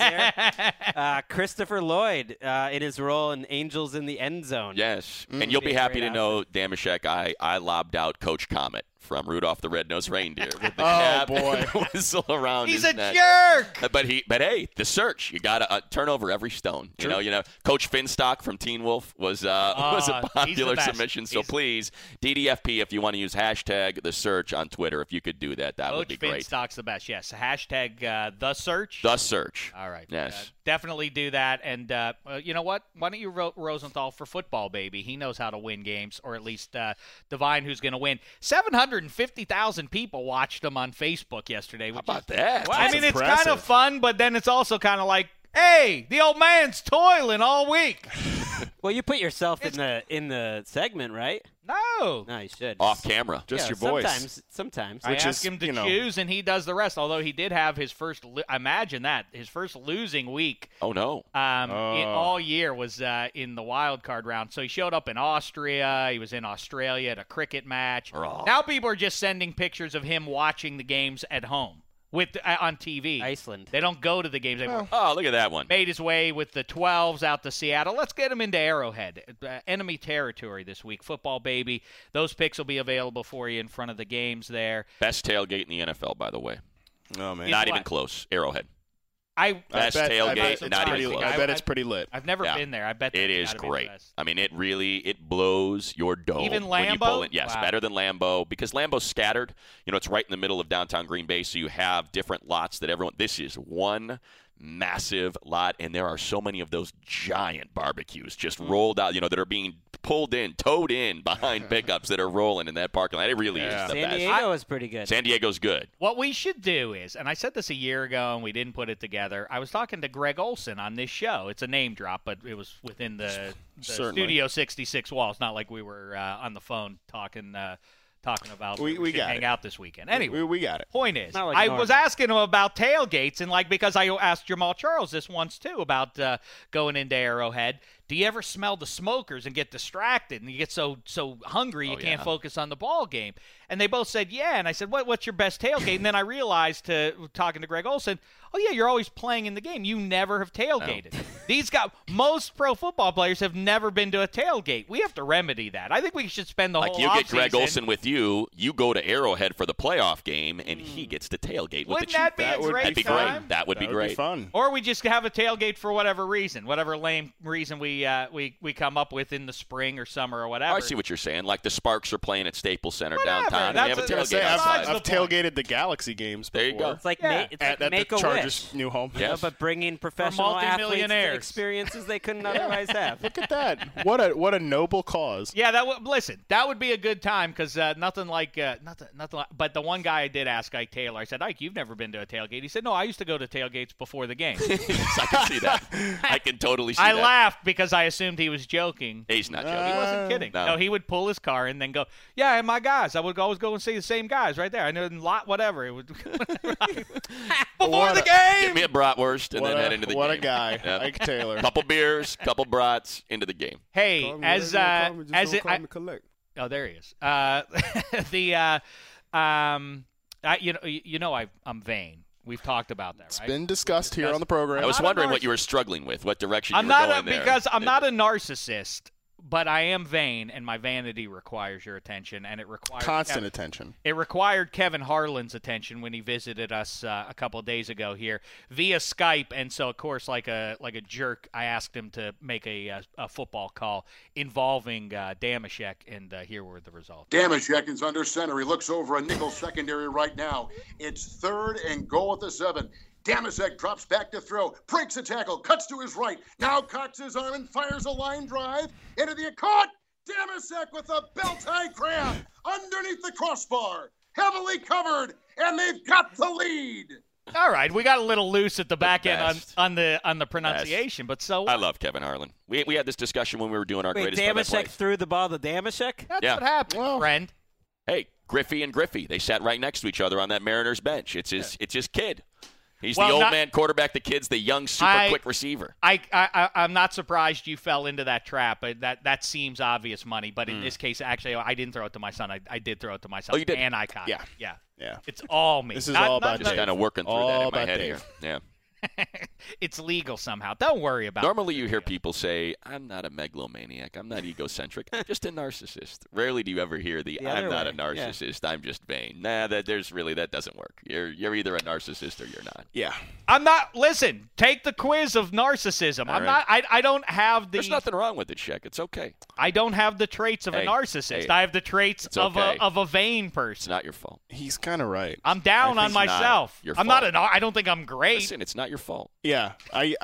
Christopher Lloyd in his role in Angels in the End Zone. Yes, and you'll be happy to know, Damashek, I lobbed out Coach Comet from Rudolph the Red-Nosed Reindeer with the cap and the whistle around He's his a neck. jerk. But hey, The Search, you got to turn over every stone. True. You know, Coach Finstock from Teen Wolf was a popular submission. So please, DDFP, if you want to use hashtag The Search on Twitter, if you could do that, that would be great. Coach Finstock's the best. Yes, hashtag The Search. The Search. All right. Yes. Definitely do that. And you know what? Why don't you vote Rosenthal for football, baby? He knows how to win games, or at least divine who's going to win. 750,000 people watched him on Facebook yesterday. How about that? Well, I mean, it's kind of fun, but then it's also kind of like, hey, the old man's toiling all week. Well, you put yourself in the segment, right? No, you should. Off camera. Just your voice. Sometimes. I ask him to choose, and he does the rest, although he did have his first losing week. Oh, no. All year was in the wild card round. So he showed up in Austria. He was in Australia at a cricket match. Now people are just sending pictures of him watching the games at home. On TV. Iceland. They don't go to the games anymore. Oh, look at that one. Made his way with the 12s out to Seattle. Let's get him into Arrowhead. Enemy territory this week. Football, baby. Those picks will be available for you in front of the games there. Best tailgate in the NFL, by the way. Oh, man. Not even close. Arrowhead. Best tailgate, not even close. I bet it's pretty lit. I've never been there. I bet it is great. I mean, it blows your dome. Even Lambeau? When you pull it. Yes, wow. better than Lambeau because Lambeau's scattered. It's right in the middle of downtown Green Bay, so you have different lots that everyone. This is one massive lot, and there are so many of those giant barbecues just rolled out, that are being towed in behind pickups that are rolling in that parking lot. It really is the best. San Diego is pretty good. San Diego's good. What we should do is, and I said this a year ago and we didn't put it together, I was talking to Greg Olson on this show. It's a name drop, but it was within the Studio 66 walls, not like we were on the phone talking about we got hang out this weekend. Anyway, we got it. Point is, Not like I normal. was asking him about tailgates, and because I asked Jamal Charles this once too about going into Arrowhead. Do you ever smell the smokers and get distracted and you get so hungry you can't focus on the ball game? And they both said, yeah. And I said, what's your best tailgate? And then I realized, talking to Greg Olson, oh, yeah, you're always playing in the game. You never have tailgated. No. Most pro football players have never been to a tailgate. We have to remedy that. I think we should spend the whole you get Greg offseason. Olson with you go to Arrowhead for the playoff game, and he gets to tailgate with Wouldn't the Chiefs. that be a great That'd be time? great. That would be great. Fun. Or we just have a tailgate for whatever reason, whatever lame reason we come up with in the spring or summer or whatever. I see what you're saying. Like the Sparks are playing at Staples Center Whatever. downtown. That's And they have a a- tailgate outside. I've tailgated the Galaxy games before. There you go. It's like Yeah. it's like At make the a Chargers' wish. new home. Yes. But bringing professional athletes to multimillionaires. experiences they couldn't otherwise have. Look at that. What a noble cause. Yeah, that would be a good time because nothing like. But the one guy I did ask, Ike Taylor, I said, Ike, you've never been to a tailgate. He said, no, I used to go to tailgates before the game. Yes, I can see that. I can totally see I that. laughed because I assumed he was joking. He's not He joking. wasn't kidding. No. No, he would pull his car and then go, yeah, and my guys. I would always go and see the same guys right there. I know whatever. It would before the Give game. me a bratwurst and then head into the game. What a guy. Yep. Ike Taylor. Couple beers, couple brats into the game. Hey, collect. oh, there he is. I'm vain. We've talked about that, right? It's been discussed here on the program. I was not a wondering what narcissist. you were struggling with, what direction I'm you were not going there. because I'm not a narcissist, but I am vain, and my vanity requires your attention, and it requires Constant attention. It required Kevin Harlan's attention when he visited us a couple of days ago here via Skype, and so of course, like a jerk, I asked him to make a football call involving Damashek, and here were the results. Damashek is under center. He looks over a nickel secondary right now. It's 3rd and goal at the 7. Damashek drops back to throw, breaks a tackle, cuts to his right. Now cocks his arm and fires a line drive into the caught. Damashek with a bell-tie grab underneath the crossbar, heavily covered, and they've got the lead. All right, we got a little loose at the back end best. on the pronunciation, but so I love Kevin Harlan. We had this discussion when we were doing our Wait, greatest play-by-play. Damashek threw the ball to Damashek? that's Yeah. what happened, friend. Hey, Griffey and Griffey, they sat right next to each other on that Mariners bench. It's his kid. He's Well, the old not- man quarterback. The kid's the young, super quick receiver. I'm not surprised you fell into that trap. But that seems obvious money. But in this case, actually, I didn't throw it to my son. I did throw it to myself. Oh, you did? And I caught it. Yeah. It's all me. This is Not- all not- about Just Dave. kind of working through All that in my about head Dave. here. Yeah. It's legal somehow. Don't worry about it. Normally you hear people say, I'm not a megalomaniac. I'm not egocentric. I'm just a narcissist. Rarely do you ever hear the I'm other not way, a narcissist. I'm just vain. Nah, that doesn't work. You're either a narcissist or you're not. Yeah. I'm not. Listen, take the quiz of narcissism. All I'm right. not. I don't have the. There's nothing wrong with it, Sheck. It's okay. I don't have the traits of Hey, a narcissist. hey, I have the traits it's of okay. a vain It's person. not your fault. He's kind of right. I'm down I on think it's not myself. your I'm not fault. I don't think I'm great. Listen, it's not your fault. Yeah.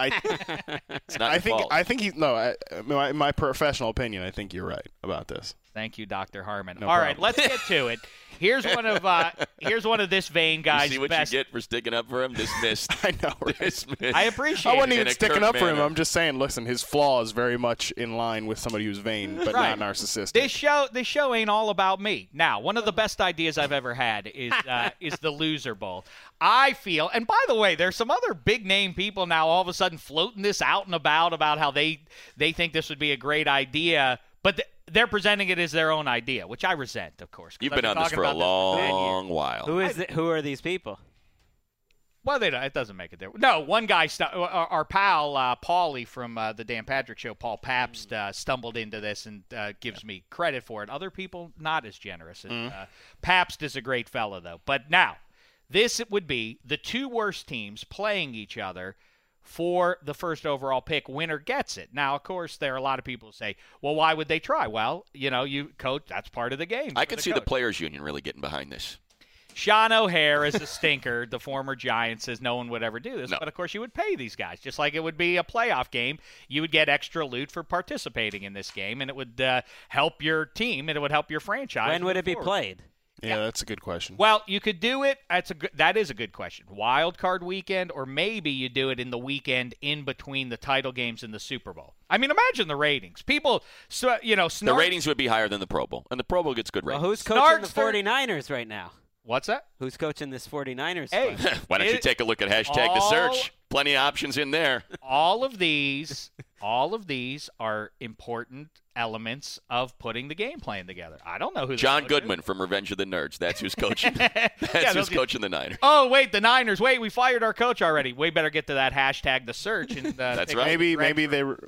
It's not I your think fault. I think he's no. In my professional opinion, I think you're right about this. Thank you, Dr. Harmon. No All right, problem. let's get to it. Here's one of this vain You guy's see what best. you get for sticking up for him? Dismissed. I know. Right? Dismissed. I appreciate I wasn't it. even a sticking curt up for him. manner. I'm just saying, listen, his flaw is very much in line with somebody who's vain, but Right. not narcissistic. This show ain't all about me. Now, one of the best ideas I've ever had is the Loser Bowl. I feel, and by the way, there's some other big name people now all of a sudden floating this out and about how they think this would be a great idea, but they're presenting it as their own idea, which I resent, of course. 'cause You've I've been on this talking for a about this for 10 years. long while. Who are these people? Well, it doesn't make it there. No, one guy, our pal, Paulie from the Dan Patrick Show, Paul Pabst, stumbled into this and gives me credit for it. Other people, not as generous. Pabst is a great fellow, though. But now, this would be the two worst teams playing each other for the first overall pick. Winner gets it. Now, of course, there are a lot of people who say, well, why would they try? Well, you coach, that's part of the game. I can see the players' union really getting behind this. Sean O'Hare is a stinker. The former Giant says no one would ever do this. No. But, of course, you would pay these guys. Just like it would be a playoff game, you would get extra loot for participating in this game, and it would help your team, and it would help your franchise. When would it be played? Yeah, that's a good question. Well, you could do it. That is a good question. Wild card weekend, or maybe you do it in the weekend in between the title games and the Super Bowl. I mean, imagine the ratings. People, the ratings would be higher than the Pro Bowl, and the Pro Bowl gets good ratings. Well, who's coaching the 49ers right now? What's that? Who's coaching this 49ers? Hey, why don't you take a look at hashtag the search? Plenty of options in there. All of these are important elements of putting the game plan together. I don't know who. John Goodman from Revenge of the Nerds. That's who's coaching. Who's coaching the Niners. Oh, wait, the Niners. Wait, we fired our coach already. We better get to that hashtag the search. And, that's right. Maybe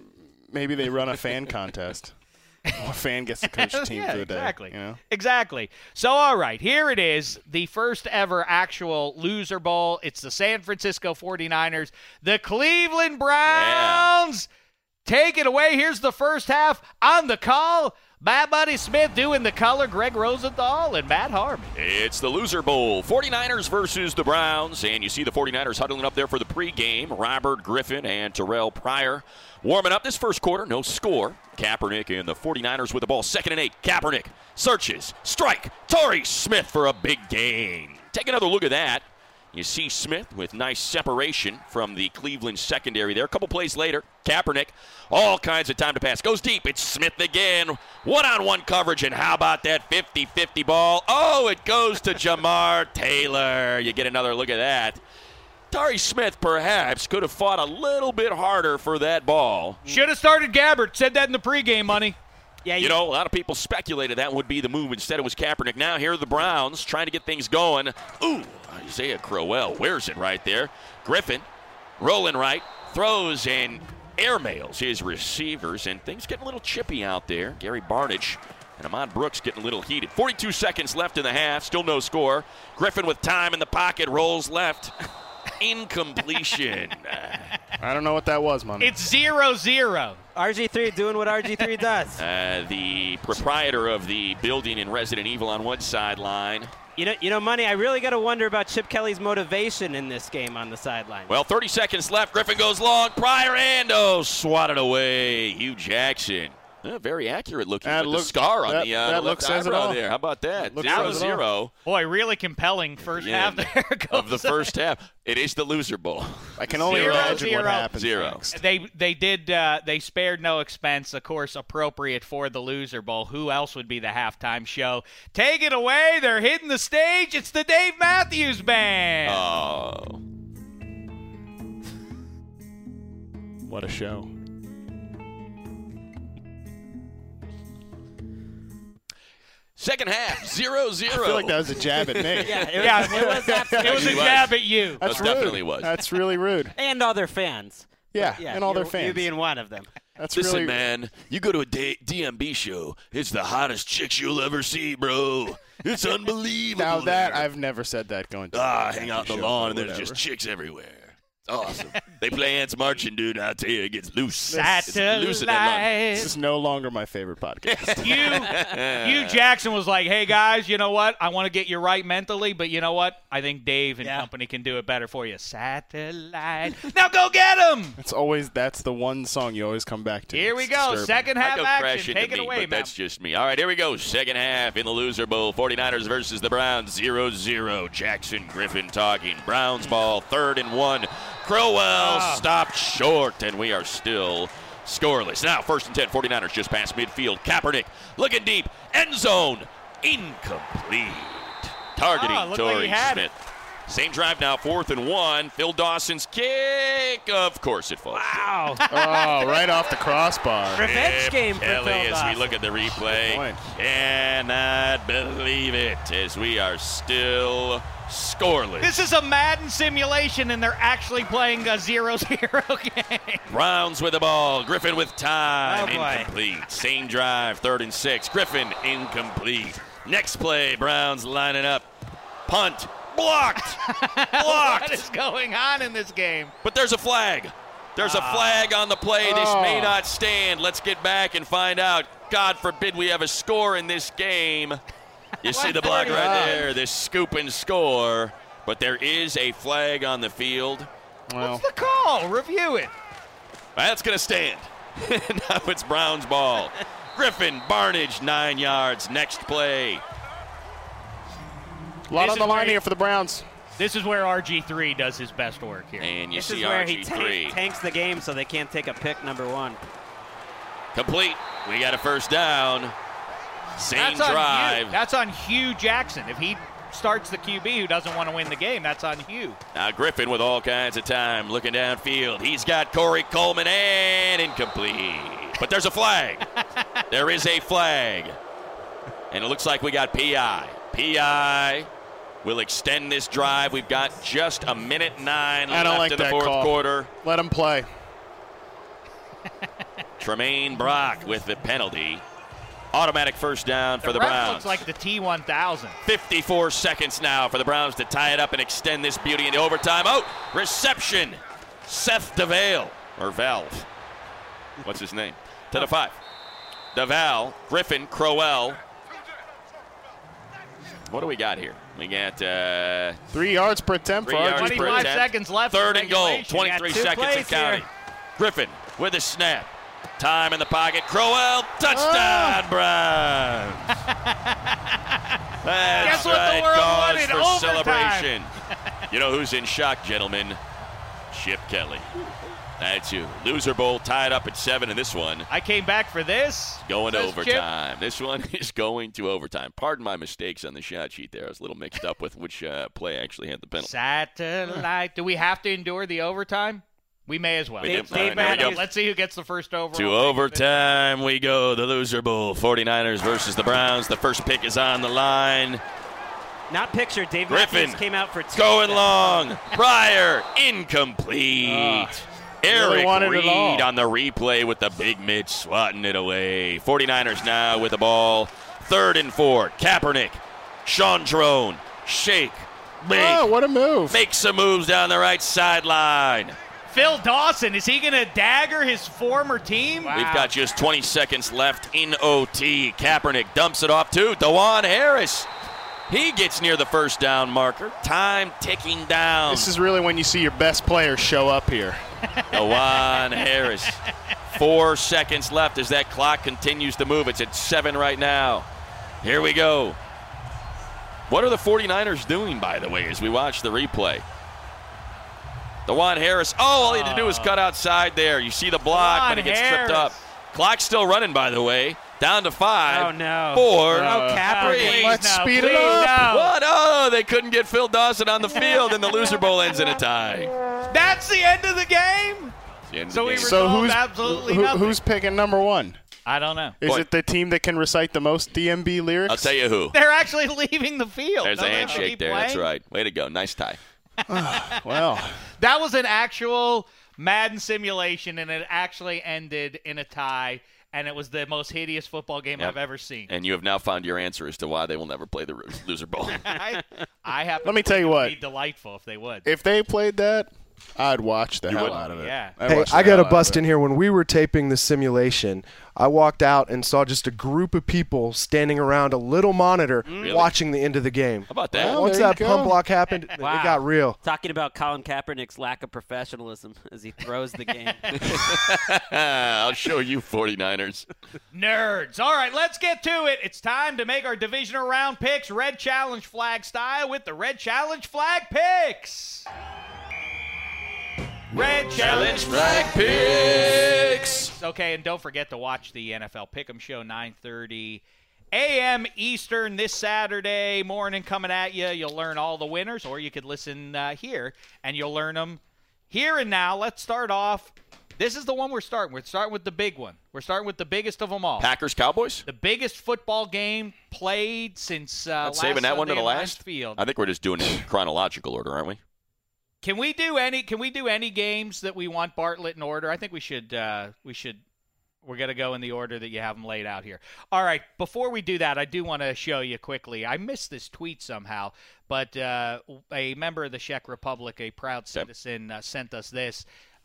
they run a fan contest. A fan gets to coach the team for the day. Exactly. You know? Exactly. So, all right, here it is, the first ever actual loser bowl. It's the San Francisco 49ers, the Cleveland Browns. Yeah. Take it away. Here's the first half on the call. Bad Buddy Smith doing the color, Greg Rosenthal and Matt Harmon. It's the Loser Bowl, 49ers versus the Browns, and you see the 49ers huddling up there for the pregame. Robert Griffin and Terrell Pryor warming up this first quarter, no score. Kaepernick and the 49ers with the ball, 2nd and 8. Kaepernick searches, strike, Torrey Smith for a big gain. Take another look at that. You see Smith with nice separation from the Cleveland secondary there. A couple plays later, Kaepernick, all kinds of time to pass. Goes deep. It's Smith again. One-on-one coverage, and how about that 50-50 ball? Oh, it goes to Jamar Taylor. You get another look at that. Torrey Smith perhaps could have fought a little bit harder for that ball. Should have started Gabbert. Said that in the pregame, money. Yeah, a lot of people speculated that would be the move. Instead, it was Kaepernick. Now here are the Browns trying to get things going. Ooh, Isaiah Crowell wears it right there. Griffin rolling right, throws and airmails his receivers, and things getting a little chippy out there. Gary Barnidge and Ahmad Brooks getting a little heated. 42 seconds left in the half, still no score. Griffin with time in the pocket, rolls left. Incompletion. I don't know what that was, man. It's 0-0. RG3 doing what RG3 does. The proprietor of the building in Resident Evil on one sideline. You know, Money, I really got to wonder about Chip Kelly's motivation in this game on the sideline. Well, 30 seconds left. Griffin goes long. Pryor and swatted away. Hugh Jackson. Very accurate looking with the scar on the left eyebrow there. How about that? 0-0. Boy, really compelling first half there. Of the first half. It is the Loser Bowl. I can only imagine what happens. Next. They spared no expense, of course, appropriate for the Loser Bowl. Who else would be the halftime show? Take it away. They're hitting the stage. It's the Dave Matthews Band. Oh. What a show. Second half, 0-0. I feel like that was a jab at me. It was a jab at you. That's rude. Definitely was. That's really rude. And other fans. Yeah, and all their fans. You being one of them. Listen, man, you go to a DMB show, it's the hottest chicks you'll ever see, bro. It's unbelievable. Now that, I've never said that going to hang out on the lawn and there's just chicks everywhere. Awesome. They play Ants Marching, dude. I tell you, it gets loose. Satellite. Loose in that This is no longer my favorite podcast. Hugh Jackson was like, hey, guys, you know what? I want to get you right mentally, but you know what? I think Dave and company can do it better for you. Satellite. Now go get him! That's the one song you always come back to. Here we go. Second half action. Take it away, man. That's just me. All right, here we go. Second half in the Loser Bowl. 49ers versus the Browns. 0-0. Jackson Griffin talking. Browns ball, 3rd and 1. Crowell stopped short, and we are still scoreless. Now, 1st and 10, 49ers just past midfield. Kaepernick looking deep. End zone. Incomplete. Targeting Torrey Smith. Same drive now, 4th and 1. Phil Dawson's kick. Of course it falls. Wow. Right off the crossbar. Revenge game for Kelly, Phil Dawson. as we look at the replay. Cannot believe it, as we are still scoreless. This is a Madden simulation, and they're actually playing a 0-0 game. Browns with the ball. Griffin with time. Oh, boy. Incomplete. Same drive, 3rd and 6. Griffin incomplete. Next play, Browns lining up. Punt. blocked. What is going on in this game? But there's a flag. There's a flag on the play. This may not stand. Let's get back and find out. God forbid we have a score in this game. You see the block right there, this scoop and score. But there is a flag on the field. Well, What's the call? Review it. That's going to stand. Now it's Browns ball. Griffin, Barnage, 9 yards. Next play. a lot This on the is line where- here for the Browns. This is where RG3 does his best work here. And you This see is where he RG3. tanks the game so they can't take a pick number 1. Complete. We got a first down. Same That's on drive. Hugh. That's on Hugh Jackson. If he starts the QB who doesn't want to win the game, that's on Hugh. Now Griffin with all kinds of time looking downfield. He's got Corey Coleman and incomplete. But there's a flag. There is a flag. And it looks like we got PI. PI will extend this drive. We've got just a minute 9 I don't left like in the that fourth call. quarter. Let him play. Tremaine Brock with the penalty. Automatic first down for the ref Browns. looks like the T1000. 54 seconds now for the Browns to tie it up and extend this beauty into overtime. Oh, reception. Seth DeVale, or Valve. What's his name? To the 5. DeVal, Griffin, Crowell. What do we got here? We got 3 yards per attempt 3 for yards per 25 attempt. seconds left. Third in and goal. regulation. 23 You got 2 seconds and plays counting. here. Griffin with a snap. Time in the pocket. Crowell, touchdown, Browns. That's Guess what the right, world cause wanted? for Overtime. celebration. You know who's in shock, gentlemen? Chip Kelly. That's you. Loser Bowl tied up at 7 in this one. I came back for this. Going to Says Chip. overtime. This one is going to overtime. Pardon my mistakes on the shot sheet there. I was a little mixed up with which play actually had the penalty. Satellite. Do we have to endure the overtime? We may as well. We do. Dave All right, here we go. Let's see who gets the first overall. To overtime we go. The Loser Bowl. 49ers versus the Browns. The first pick is on the line. Not pictured. Dave Griffin Matthews came out for 2. Going long. Pryor. Incomplete. Really Eric wanted it Reed all. on the replay with the big Mitch swatting it away. 49ers now with the ball. 3rd and 4. Kaepernick. Sean Drone. Shake. Make. Oh, what a move. Make some moves down the right sideline. Phil Dawson, is he going to dagger his former team? We've got just 20 seconds left in OT. Kaepernick dumps it off to DeJuan Harris. He gets near the first down marker. Time ticking down. This is really when you see your best players show up here. DeJuan Harris. 4 seconds left as that clock continues to move. It's at 7 right now. Here we go. What are the 49ers doing, by the way, as we watch the replay? DeJuan Harris. Oh, all he had to do was cut outside there. You see the block, but it gets tripped up. Clock's still running, by the way. Down to 5. Oh, no. 4. Oh, Kaepernick. Let's speed it up. What? Oh, they couldn't get Phil Dawson on the field, and the Loser Bowl ends in a tie. That's the end of the game? The end of So the we game. So resolved absolutely nothing. who's picking number 1? I don't know. Is Boy. it the team that can recite the most DMB lyrics? I'll tell you who. They're actually leaving the field. There's No, a they handshake keep there. That's playing. right. Way to go. Nice tie. Well, That was an actual Madden simulation, and it actually ended in a tie, and it was the most hideous football game Yep. I've ever seen. And you have now found your answer as to why they will never play the Loser Bowl. I happen Let me to tell you think it would what. be delightful if they would. if they played that, I'd watch the hell out of it. Yeah. I'd Hey, watch the I got hell to out of bust it. in here. When we were taping the simulation, I walked out and saw just a group of people standing around a little monitor watching the end of the game. How about that? Well, Once there you that go. pump block happened, Wow. it got real. Talking about Colin Kaepernick's lack of professionalism as he throws the game. I'll show you 49ers. Nerds. All right, let's get to it. It's time to make our divisional round picks Red Challenge Flag style with the Red Challenge Flag picks. Red Challenge Flag picks. Okay, and don't forget to watch the NFL Pick'em Show, 9:30 a.m. Eastern this Saturday morning coming at you. You'll learn all the winners, or you could listen here, and you'll learn them here and now. Let's start off. This is the one we're starting with. Starting with the big one. We're starting with the biggest of them all. Packers Cowboys? The biggest football game played since last Saving that one to Sunday the in last? Field. I think we're just doing it in chronological order, aren't we? Can we do any games that we want, Bartlett, in order? I think we should We're going to go in the order that you have them laid out here. All right, before we do that, I do want to show you quickly. I missed this tweet somehow, but a member of the Czech Republic, a proud citizen, sent us this.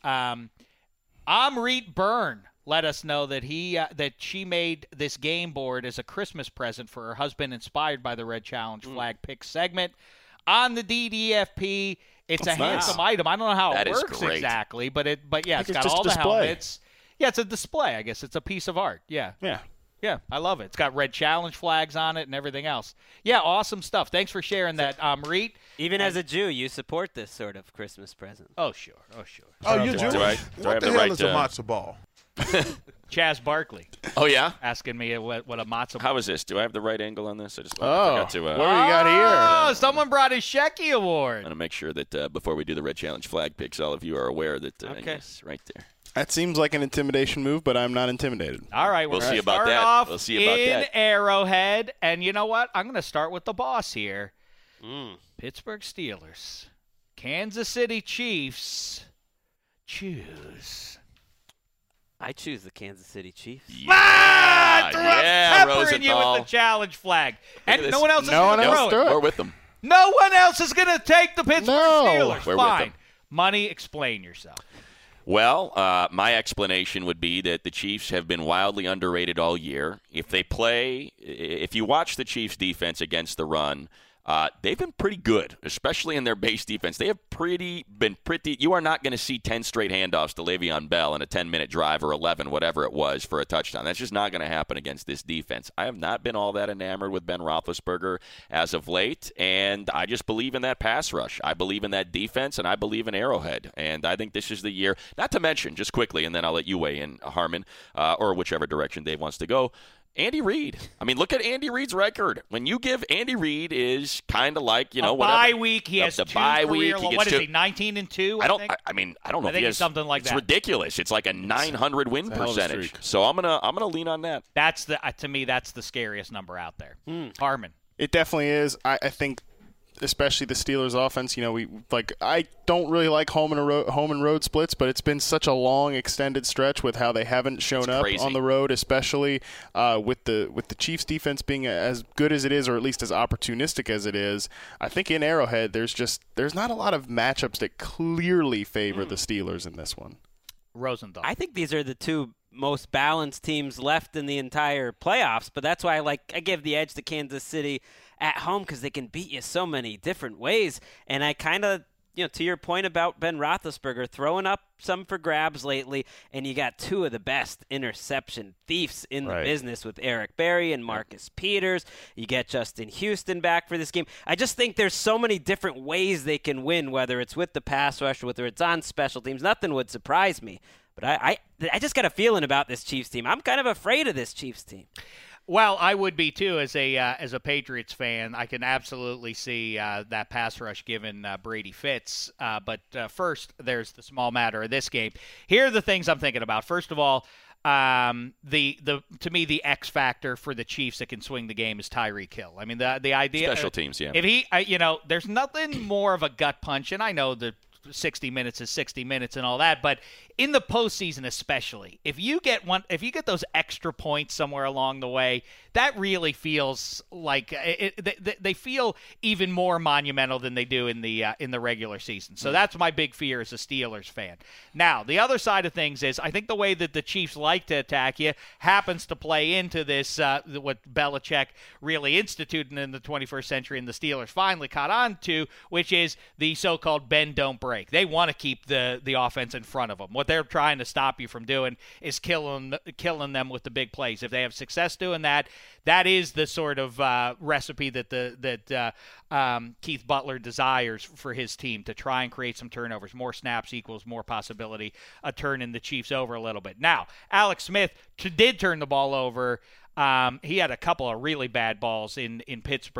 Amrit Byrne let us know that that she made this game board as a Christmas present for her husband, inspired by the Red Challenge Flag Pick segment on the DDFP. It's a handsome item. I don't know how it works exactly, but yeah, it's got all the helmets. Yeah, it's a display. I guess it's a piece of art. Yeah. Yeah, I love it. It's got Red Challenge flags on it and everything else. Yeah, awesome stuff. Thanks for sharing that, Amrit. Even as a Jew, you support this sort of Christmas present. Oh, sure. Oh, you're Jewish? What the hell is a matzo ball? Chaz Barkley. Oh, yeah? Asking me what a matzo ball. How is this? Do I have the right angle on this? I just forgot to. What do you got here? Oh, someone brought his Shecky Award. I'm going to make sure that before we do the Red Challenge flag picks, all of you are aware that yes, right there. That seems like an intimidation move, but I'm not intimidated. All right, we'll see about that. We'll see about that. In Arrowhead, and you know what? I'm going to start with the boss here. Pittsburgh Steelers, Kansas City Chiefs. Choose. I choose the Kansas City Chiefs. Peppering you with the challenge flag, and no one else is going to throw it. We're with them. No one else is going to take the Pittsburgh Steelers. We're Fine. with them. Money, explain yourself. Well, my explanation would be that the Chiefs have been wildly underrated all year. If you watch the Chiefs' defense against the run, they've been pretty good, especially in their base defense. They have been pretty. You are not going to see 10 straight handoffs to Le'Veon Bell in a 10-minute drive or 11, whatever it was, for a touchdown. That's just not going to happen against this defense. I have not been all that enamored with Ben Roethlisberger as of late, and I just believe in that pass rush. I believe in that defense, and I believe in Arrowhead. And I think this is the year. Not to mention, just quickly, and then I'll let you weigh in, Harmon, or whichever direction Dave wants to go. Andy Reid. I mean, look at Andy Reid's record. When you give Andy Reid is kind of like, whatever. Bye week. He has the two bye career. week. What is he, 19-2? I don't know. I think it's something like that. It's ridiculous. It's like a 900 win percentage. So I'm gonna lean on that. That's to me, that's the scariest number out there. Harmon. It definitely is. I think, especially the Steelers' offense. I don't really like home and road splits, but it's been such a long, extended stretch with how they haven't shown up on the road, especially with the Chiefs' defense being as good as it is, or at least as opportunistic as it is. I think in Arrowhead, there's not a lot of matchups that clearly favor the Steelers in this one. Rosenthal. I think these are the two most balanced teams left in the entire playoffs, but that's why I give the edge to Kansas City at home, because they can beat you so many different ways. And I kind of, to your point about Ben Roethlisberger, throwing up some for grabs lately, and you got two of the best interception thieves in the business with Eric Berry and Marcus Peters. You get Justin Houston back for this game. I just think there's so many different ways they can win, whether it's with the pass rush, whether it's on special teams. Nothing would surprise me. But I just got a feeling about this Chiefs team. I'm kind of afraid of this Chiefs team. Well, I would be too as a Patriots fan. I can absolutely see that pass rush given Brady fits. But first, there's the small matter of this game. Here are the things I'm thinking about. First of all, to me the X factor for the Chiefs that can swing the game is Tyreek Hill. I mean the idea special teams, yeah. If he, there's nothing more of a gut punch, and I know that 60 minutes is 60 minutes and all that, but in the postseason especially, if you get those extra points somewhere along the way, that really feels like they feel even more monumental than they do in the regular season. So that's my big fear as a Steelers fan. Now, the other side of things is I think the way that the Chiefs like to attack you happens to play into this what Belichick really instituted in the 21st century and the Steelers finally caught on to, which is the so-called bend, don't break. They want to keep the offense in front of them. What they're trying to stop you from doing is killing them with the big plays. If they have success doing that, that is the sort of recipe that Keith Butler desires for his team, to try and create some turnovers. More snaps equals more possibility of turning the Chiefs over a little bit. Now, Alex Smith did turn the ball over. He had a couple of really bad balls in Pittsburgh.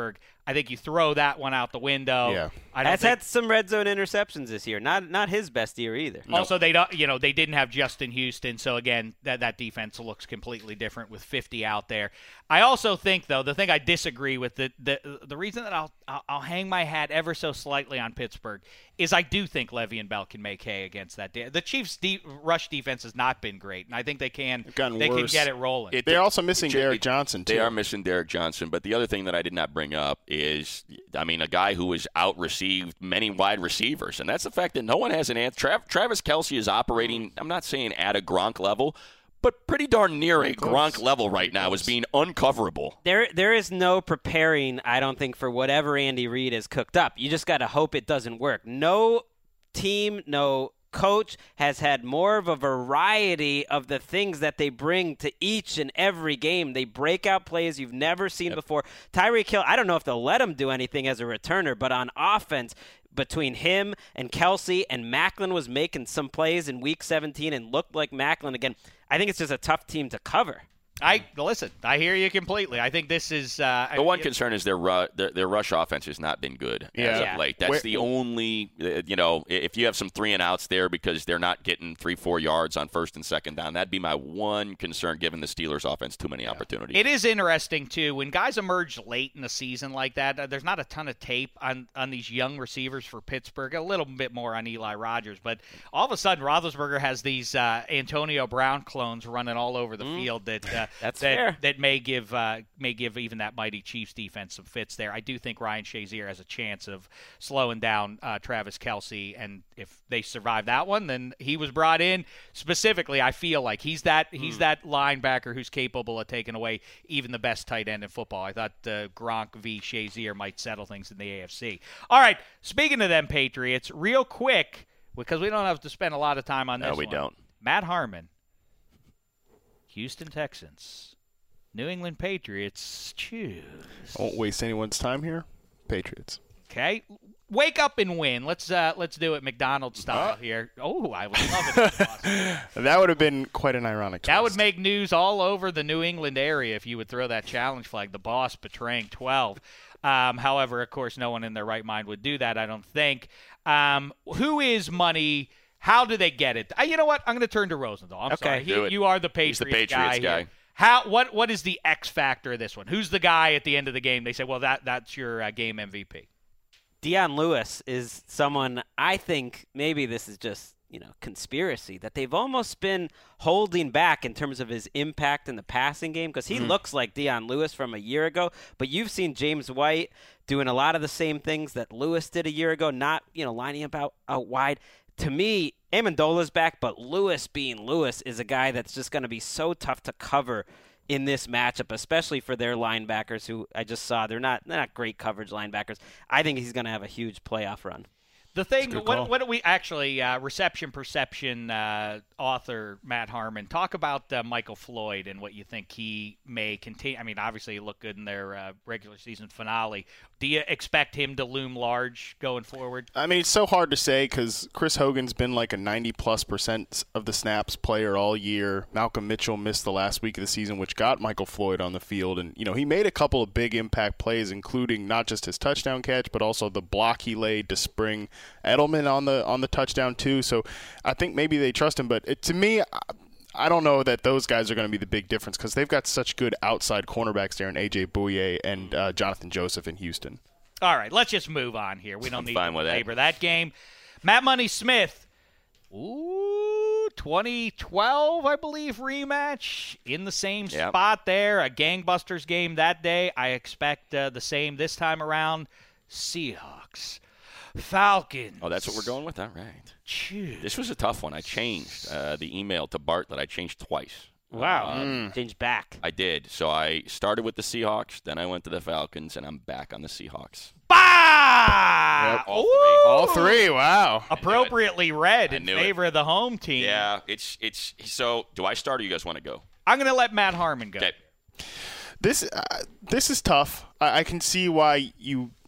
I think you throw that one out the window. Yeah. Has had some red zone interceptions this year. Not his best year either. Also, they didn't have Justin Houston, so again, that defense looks completely different with 50 out there. I also think, though, the thing I disagree with, the reason that I'll hang my hat ever so slightly on Pittsburgh is I do think Le'Veon Bell can make hay against that. The Chiefs' rush defense has not been great, and I think they can get it rolling. They're also missing Derek Johnson, too. They are missing Derek Johnson, but the other thing that I did not bring up is, a guy who was out-received many wide receivers, and that's the fact that no one has an answer. Travis Kelce is operating, I'm not saying at a Gronk level, but pretty darn near a Gronk level right now, is being uncoverable. There is no preparing, I don't think, for whatever Andy Reid has cooked up. You just got to hope it doesn't work. No team, no coach has had more of a variety of the things that they bring to each and every game. They break out plays you've never seen before. Tyreek Hill, I don't know if they'll let him do anything as a returner, but on offense, between him and Kelce, and Macklin was making some plays in Week 17 and looked like Macklin again. I think it's just a tough team to cover. Listen, I hear you completely. I think this is the one concern is their rush offense has not been good as of late. That's the only if you have some 3-and-outs there because they're not getting 3-4 yards on first and second down, that'd be my one concern given the Steelers' offense too many opportunities. It is interesting too when guys emerge late in the season like that. There's not a ton of tape on these young receivers for Pittsburgh. A little bit more on Eli Rogers, but all of a sudden Roethlisberger has these Antonio Brown clones running all over the field that may give even that mighty Chiefs defense some fits there. I do think Ryan Shazier has a chance of slowing down Travis Kelce, and if they survive that one, then he was brought in specifically. I feel like he's that linebacker who's capable of taking away even the best tight end in football. I thought Gronk v. Shazier might settle things in the AFC. All right, speaking of them Patriots, real quick, because we don't have to spend a lot of time on this. No, we don't. Matt Harmon. Houston Texans, New England Patriots, choose. Won't waste anyone's time here. Patriots. Okay. Wake up and win. Let's do it McDonald's style here. Oh, I would love it. That would have been quite an ironic twist. That would make news all over the New England area if you would throw that challenge flag, the boss betraying 12. However, of course, no one in their right mind would do that, I don't think. Who is money? How do they get it? You know what? I'm going to turn to Rosenthal. I'm sorry. You are the Patriots guy. He's the Patriots guy. What is the X factor of this one? Who's the guy at the end of the game? They say, well, that's your game MVP. Dion Lewis is someone I think maybe this is just conspiracy that they've almost been holding back in terms of his impact in the passing game because he looks like Dion Lewis from a year ago. But you've seen James White doing a lot of the same things that Lewis did a year ago, not lining up out wide. To me, Amendola's back, but Lewis being Lewis is a guy that's just going to be so tough to cover in this matchup, especially for their linebackers who I just saw. They're not great coverage linebackers. I think he's going to have a huge playoff run. The thing, what do we actually, reception perception author Matt Harmon, talk about Michael Floyd and what you think he may continue. I mean, obviously he looked good in their regular season finale. Do you expect him to loom large going forward? I mean, it's so hard to say because Chris Hogan's been like a 90+% of the snaps player all year. Malcolm Mitchell missed the last week of the season, which got Michael Floyd on the field. And, he made a couple of big impact plays, including not just his touchdown catch, but also the block he laid to spring Edelman on the touchdown too. So I think maybe they trust him. But to me, I don't know that those guys are going to be the big difference because they've got such good outside cornerbacks there in A.J. Bouye and Jonathan Joseph in Houston. All right, let's just move on here. We don't need to labor that game. Matt Money Smith, 2012, I believe, rematch in the same spot there. A gangbusters game that day. I expect the same this time around. Seahawks. Falcons. Oh, that's what we're going with? All right. Jeez. This was a tough one. I changed the email to Bart that I changed twice. Wow. Changed back. I did. So I started with the Seahawks, then I went to the Falcons, and I'm back on the Seahawks. Bah! Yep. All three. Wow. Appropriately read in favor of the home team. Yeah. It's. So do I start or you guys want to go? I'm going to let Matt Harmon go. Okay. This is tough. I can see why you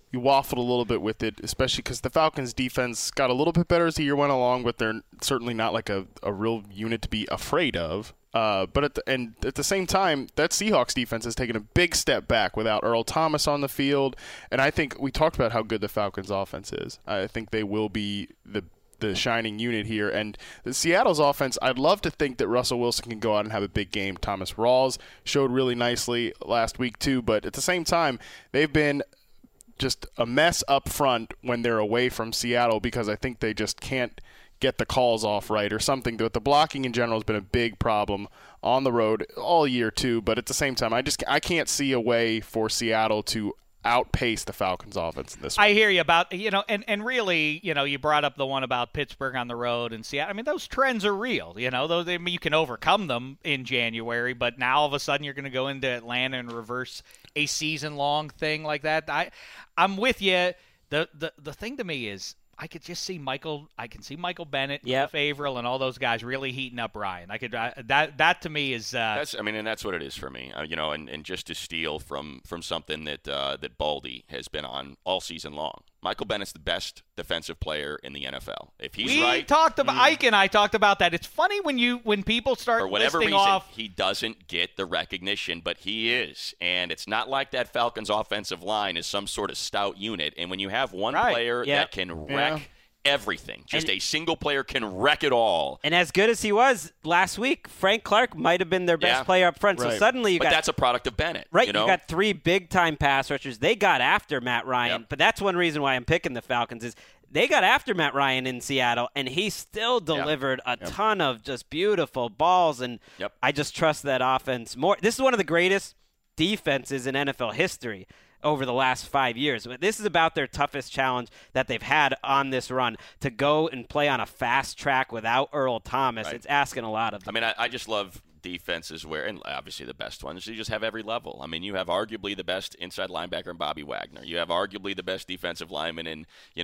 you waffled a little bit with it, especially because the Falcons' defense got a little bit better as the year went along, but they're certainly not like a real unit to be afraid of. But at the same time, that Seahawks defense has taken a big step back without Earl Thomas on the field, and I think we talked about how good the Falcons' offense is. I think they will be the shining unit here. And the Seattle's offense, I'd love to think that Russell Wilson can go out and have a big game. Thomas Rawls showed really nicely last week too, but at the same time, they've been just a mess up front when they're away from Seattle because I think they just can't get the calls off right or something. But the blocking in general has been a big problem on the road all year too. But at the same time, I can't see a way for Seattle to outpace the Falcons offense in this one. I hear you about, and really, you brought up the one about Pittsburgh on the road and Seattle. I mean, those trends are real, those, you can overcome them in January, but now all of a sudden you're going to go into Atlanta and reverse a season-long thing like that. I'm with you. The thing to me is I could just see Michael Bennett, Averill, and all those guys really heating up Ryan. I could that to me is and that's what it is for me. And just to steal from something that Baldy has been on all season long. Michael Bennett's the best defensive player in the NFL. If he's Ike and I talked about that. It's funny when people start for whatever listing reason, off. he doesn't get the recognition, but he is. And it's not like that Falcons offensive line is some sort of stout unit. And when you have one player that can wreck everything, a single player can wreck it all. And as good as he was last week, Frank Clark might have been their best player up front. So suddenly but that's a product of Bennett. Right, you got 3 big-time pass rushers. They got after Matt Ryan. But that's one reason why I'm picking the Falcons is they got after Matt Ryan in Seattle, and he still delivered a ton of just beautiful balls. And I just trust that offense more. This is one of the greatest defenses in NFL history over the last 5 years. This is about their toughest challenge that they've had on this run. To go and play on a fast track without Earl Thomas, it's asking a lot of them. I mean, I just love defenses where, and obviously the best ones, you just have every level. I mean, you have arguably the best inside linebacker in Bobby Wagner. You have arguably the best defensive lineman in,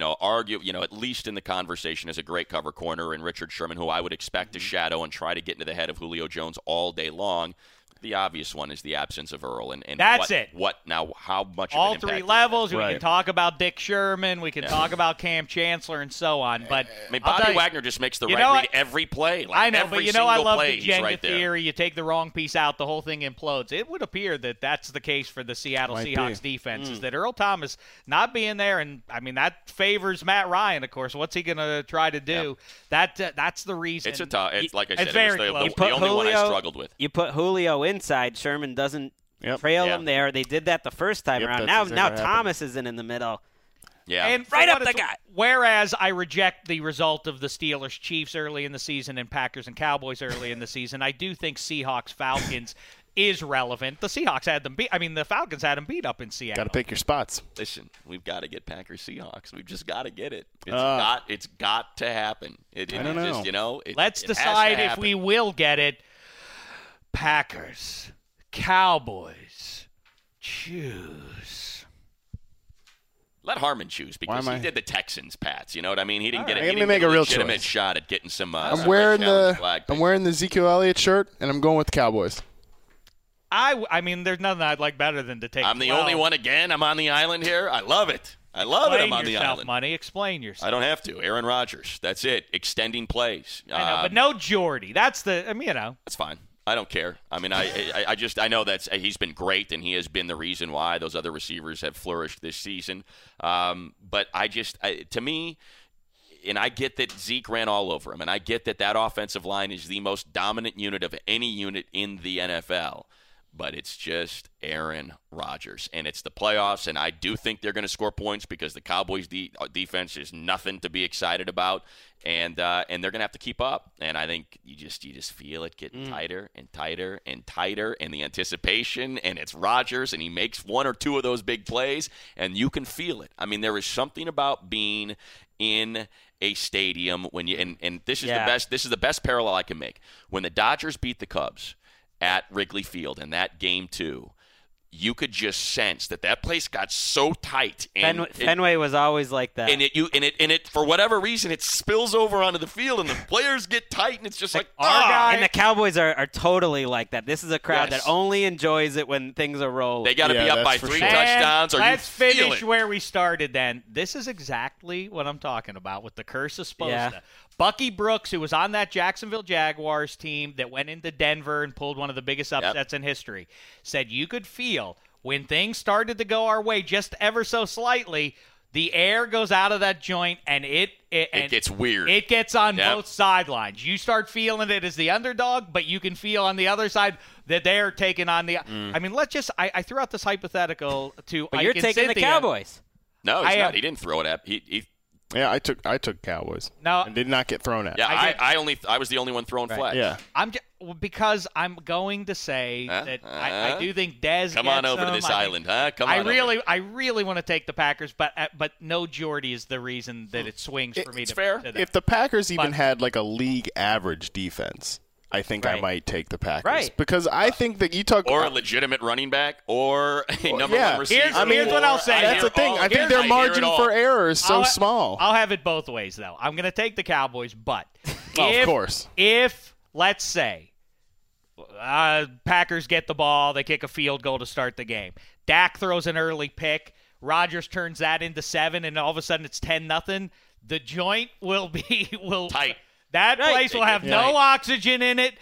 at least in the conversation as a great cover corner in Richard Sherman, who I would expect to shadow and try to get into the head of Julio Jones all day long. The obvious one is the absence of Earl, and that's it. What now? How much? All of an 3 impact levels. We can talk about Dick Sherman. We can talk about Cam Chancellor and so on. But I mean, Bobby Wagner just makes the right read every play. I know, every but I love play, the Jenga right theory. You take the wrong piece out, the whole thing implodes. It would appear that that's the case for the Seattle Seahawks defense. Is that Earl Thomas not being there, and I mean that favors Matt Ryan. Of course, what's he going to try to do? That's the reason. It's like I said, it's very it was close. the only one I struggled with. You put Julio inside, Sherman doesn't trail him there. They did that the first time around. Now Thomas isn't in the middle. Yeah. And right up the guy. Whereas I reject the result of the Steelers-Chiefs early in the season and Packers and Cowboys early in the season, I do think Seahawks-Falcons is relevant. The Seahawks had them beat. I mean, the Falcons had them beat up in Seattle. Got to pick your spots. Listen, we've got to get Packers-Seahawks. We've just got to get it. It's got to happen. I don't know. Let's decide if we will get it. Packers, Cowboys, choose. Let Harmon choose because he did the Texans, Pats. You know what I mean? He didn't get a legitimate shot at getting some. I'm wearing the Ezekiel Elliott shirt, and I'm going with the Cowboys. I mean, there's nothing I'd like better than to take. I'm the only one again. I'm on the island here. I love it. I'm on the island. Money. Explain yourself. I don't have to. Aaron Rodgers. That's it. Extending plays. I know, but no Jordy. That's the. That's fine. I don't care. I mean, I know he's been great, and he has been the reason why those other receivers have flourished this season. But to me, and I get that Zeke ran all over him, and I get that offensive line is the most dominant unit of any unit in the NFL. But it's just Aaron Rodgers, and it's the playoffs, and I do think they're going to score points because the Cowboys' defense is nothing to be excited about, and they're going to have to keep up. And I think you just feel it getting tighter and tighter and tighter, and the anticipation, and it's Rodgers, and he makes 1 or 2 of those big plays, and you can feel it. I mean, there is something about being in a stadium when you and this is the best. This is the best parallel I can make. When the Dodgers beat the Cubs at Wrigley Field in that Game 2, you could just sense that place got so tight. And Fenway was always like that. And it for whatever reason, it spills over onto the field, and the players get tight, and it's just like, And the Cowboys are totally like that. This is a crowd that only enjoys it when things are rolling. They got to be up by 3 touchdowns. Let's finish where we started then. This is exactly what I'm talking about with the curse of Sposta. Yeah. Bucky Brooks, who was on that Jacksonville Jaguars team that went into Denver and pulled one of the biggest upsets in history, said you could feel when things started to go our way just ever so slightly, the air goes out of that joint and it gets weird. It gets on both sidelines. You start feeling it as the underdog, but you can feel on the other side that they're taking on the I mean, I threw out this hypothetical to But you're taking Cynthia. the Cowboys. No, he's not. He didn't throw it at. Yeah, I took Cowboys. No, and did not get thrown at. Yeah, I was the only one throwing flags. Yeah, because I'm going to say that I do think Dez. Come on over to this island, huh? Come on. I really want to take the Packers, but no Jordy is the reason that it swings for me. It's fair. If the Packers even had like a league average defense, I think I might take the Packers. Right. Because I think that you talk... Or a legitimate running back, or a number one receiver. Here's what I'll say. That's the thing. I think their margin for error is so small. I'll have it both ways, though. I'm going to take the Cowboys, but... of course. If, let's say, Packers get the ball, they kick a field goal to start the game. Dak throws an early pick. Rodgers turns that into 7, and all of a sudden it's 10-0. The joint will be... tight. That place will have no oxygen in it.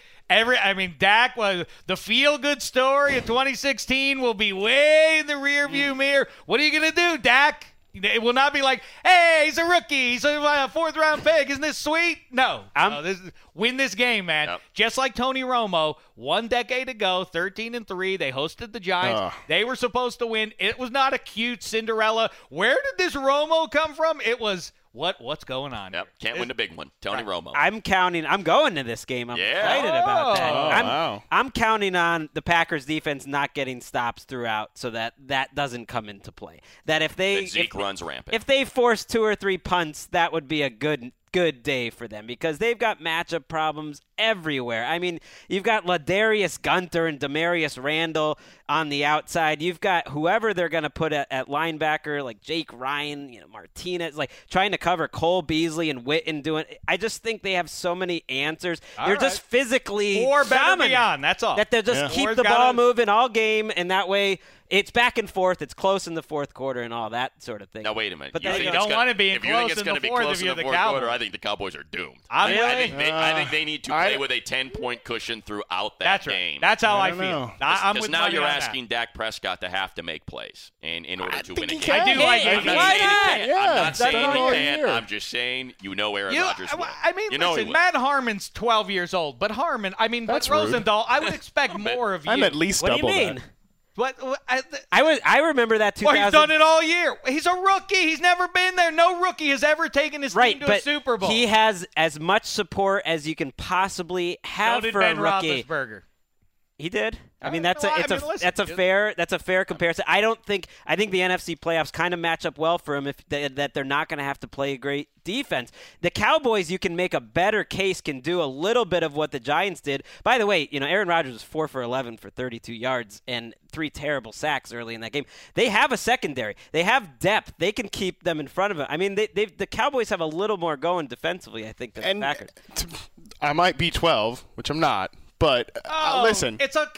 Dak was the feel-good story of 2016 will be way in the rearview mirror. What are you going to do, Dak? It will not be like, hey, he's a rookie. He's a fourth-round pick. Isn't this sweet? No. Win this game, man. Yep. Just like Tony Romo, 1 decade ago, 13-3, they hosted the Giants. They were supposed to win. It was not a cute Cinderella. Where did this Romo come from? It was... What's going on? Yep, can't win the big one. Tony Romo. I'm going to this game. I'm excited about that. I'm counting on the Packers defense not getting stops throughout so that doesn't come into play. That if Zeke runs rampant. If they force 2 or 3 punts, that would be a good day for them because they've got matchup problems everywhere. I mean, you've got Ladarius Gunter and Demarius Randall on the outside. You've got whoever they're going to put at linebacker, like Jake Ryan, Martinez, like trying to cover Cole Beasley and Witten doing. I just think they have so many answers. They're just physically dominant. Beyond. That's all. That they'll just keep the ball moving all game, and that way it's back and forth. It's close in the fourth quarter and all that sort of thing. Now, wait a minute. But you don't want to be close in the fourth. If you think it's going to be close in the fourth quarter, I think the Cowboys are doomed. I think they need to play with a 10-point cushion throughout that game. That's how I feel. Because now you're asking Dak Prescott to have to make plays in order to win a game. I do like it. I'm not saying he can't. I'm just saying Aaron Rodgers will. Listen, Matt Harmon's 12 years old, but Harmon, but Rosendahl, I would expect more of you. I'm at least double that. What do you mean? What? I remember that 2000. Well, he's done it all year. He's a rookie. He's never been there. No rookie has ever taken his team to a Super Bowl. He has as much support as you can possibly have so did for Ben a rookie. Roethlisberger. He did. I mean, that's a fair comparison. I think the NFC playoffs kind of match up well for him that they're not going to have to play a great defense. The Cowboys, you can make a better case, can do a little bit of what the Giants did. By the way, Aaron Rodgers was 4 for 11 for 32 yards and 3 terrible sacks early in that game. They have a secondary. They have depth. They can keep them in front of it. I mean, the Cowboys have a little more going defensively, I think, than the Packers. I might be 12, which I'm not. But listen,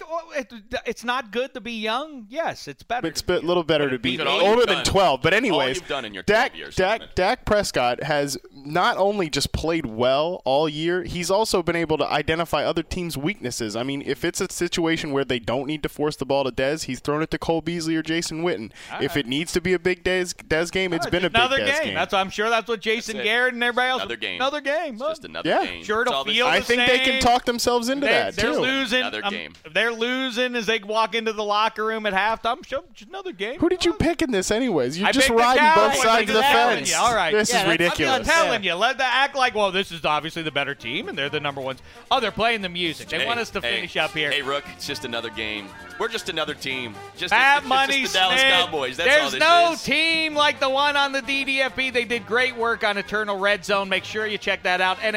it's not good to be young. Yes, it's better. It's a little better to be older than 12. But anyways, all you've done in your 12 years. Dak Prescott has not only just played well all year, he's also been able to identify other teams' weaknesses. I mean, if it's a situation where they don't need to force the ball to Dez, he's thrown it to Cole Beasley or Jason Witten. If it needs to be a big Dez game, it's been a big Dez game. I'm sure that's what Jason Garrett and everybody else. Another game. It's just another game. Sure, it'll feel I think they can talk themselves into that. They're losing. Another game. They're losing as they walk into the locker room at halftime. Just another game. Who did you pick in this, anyways? You're just riding both sides of the fence. All right. This is ridiculous. I'm telling you. Let them act like, well, this is obviously the better team, and they're the number ones. Oh, they're playing the music. They want us to finish up here. Hey, Rook, it's just another game. We're just another team. Just the Smith. Dallas Cowboys. That's all this There's no team like the one on the DDFP. They did great work on Eternal Red Zone. Make sure you check that out.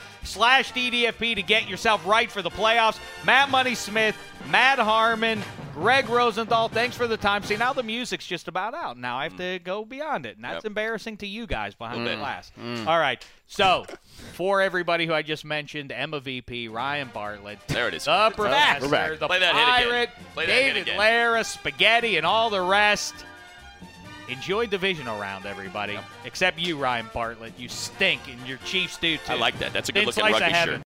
NFL.com/DDFP to get yourself right for the playoffs. Matt Money Smith, Matt Harmon, Greg Rosenthal, thanks for the time. See, now the music's just about out. Now I have to go beyond it, and that's embarrassing to you guys behind the glass. All right, so for everybody who I just mentioned, Emma VP, Ryan Bartlett, there it is. The Professor, We're back. the Play that Pirate, Play David that Lara, Spaghetti, and all the rest. Enjoy divisional round, everybody. Except you, Ryan Bartlett. You stink, and your Chiefs do, too. I like that. That's a good-looking Thin slice rugby of shirt. heaven.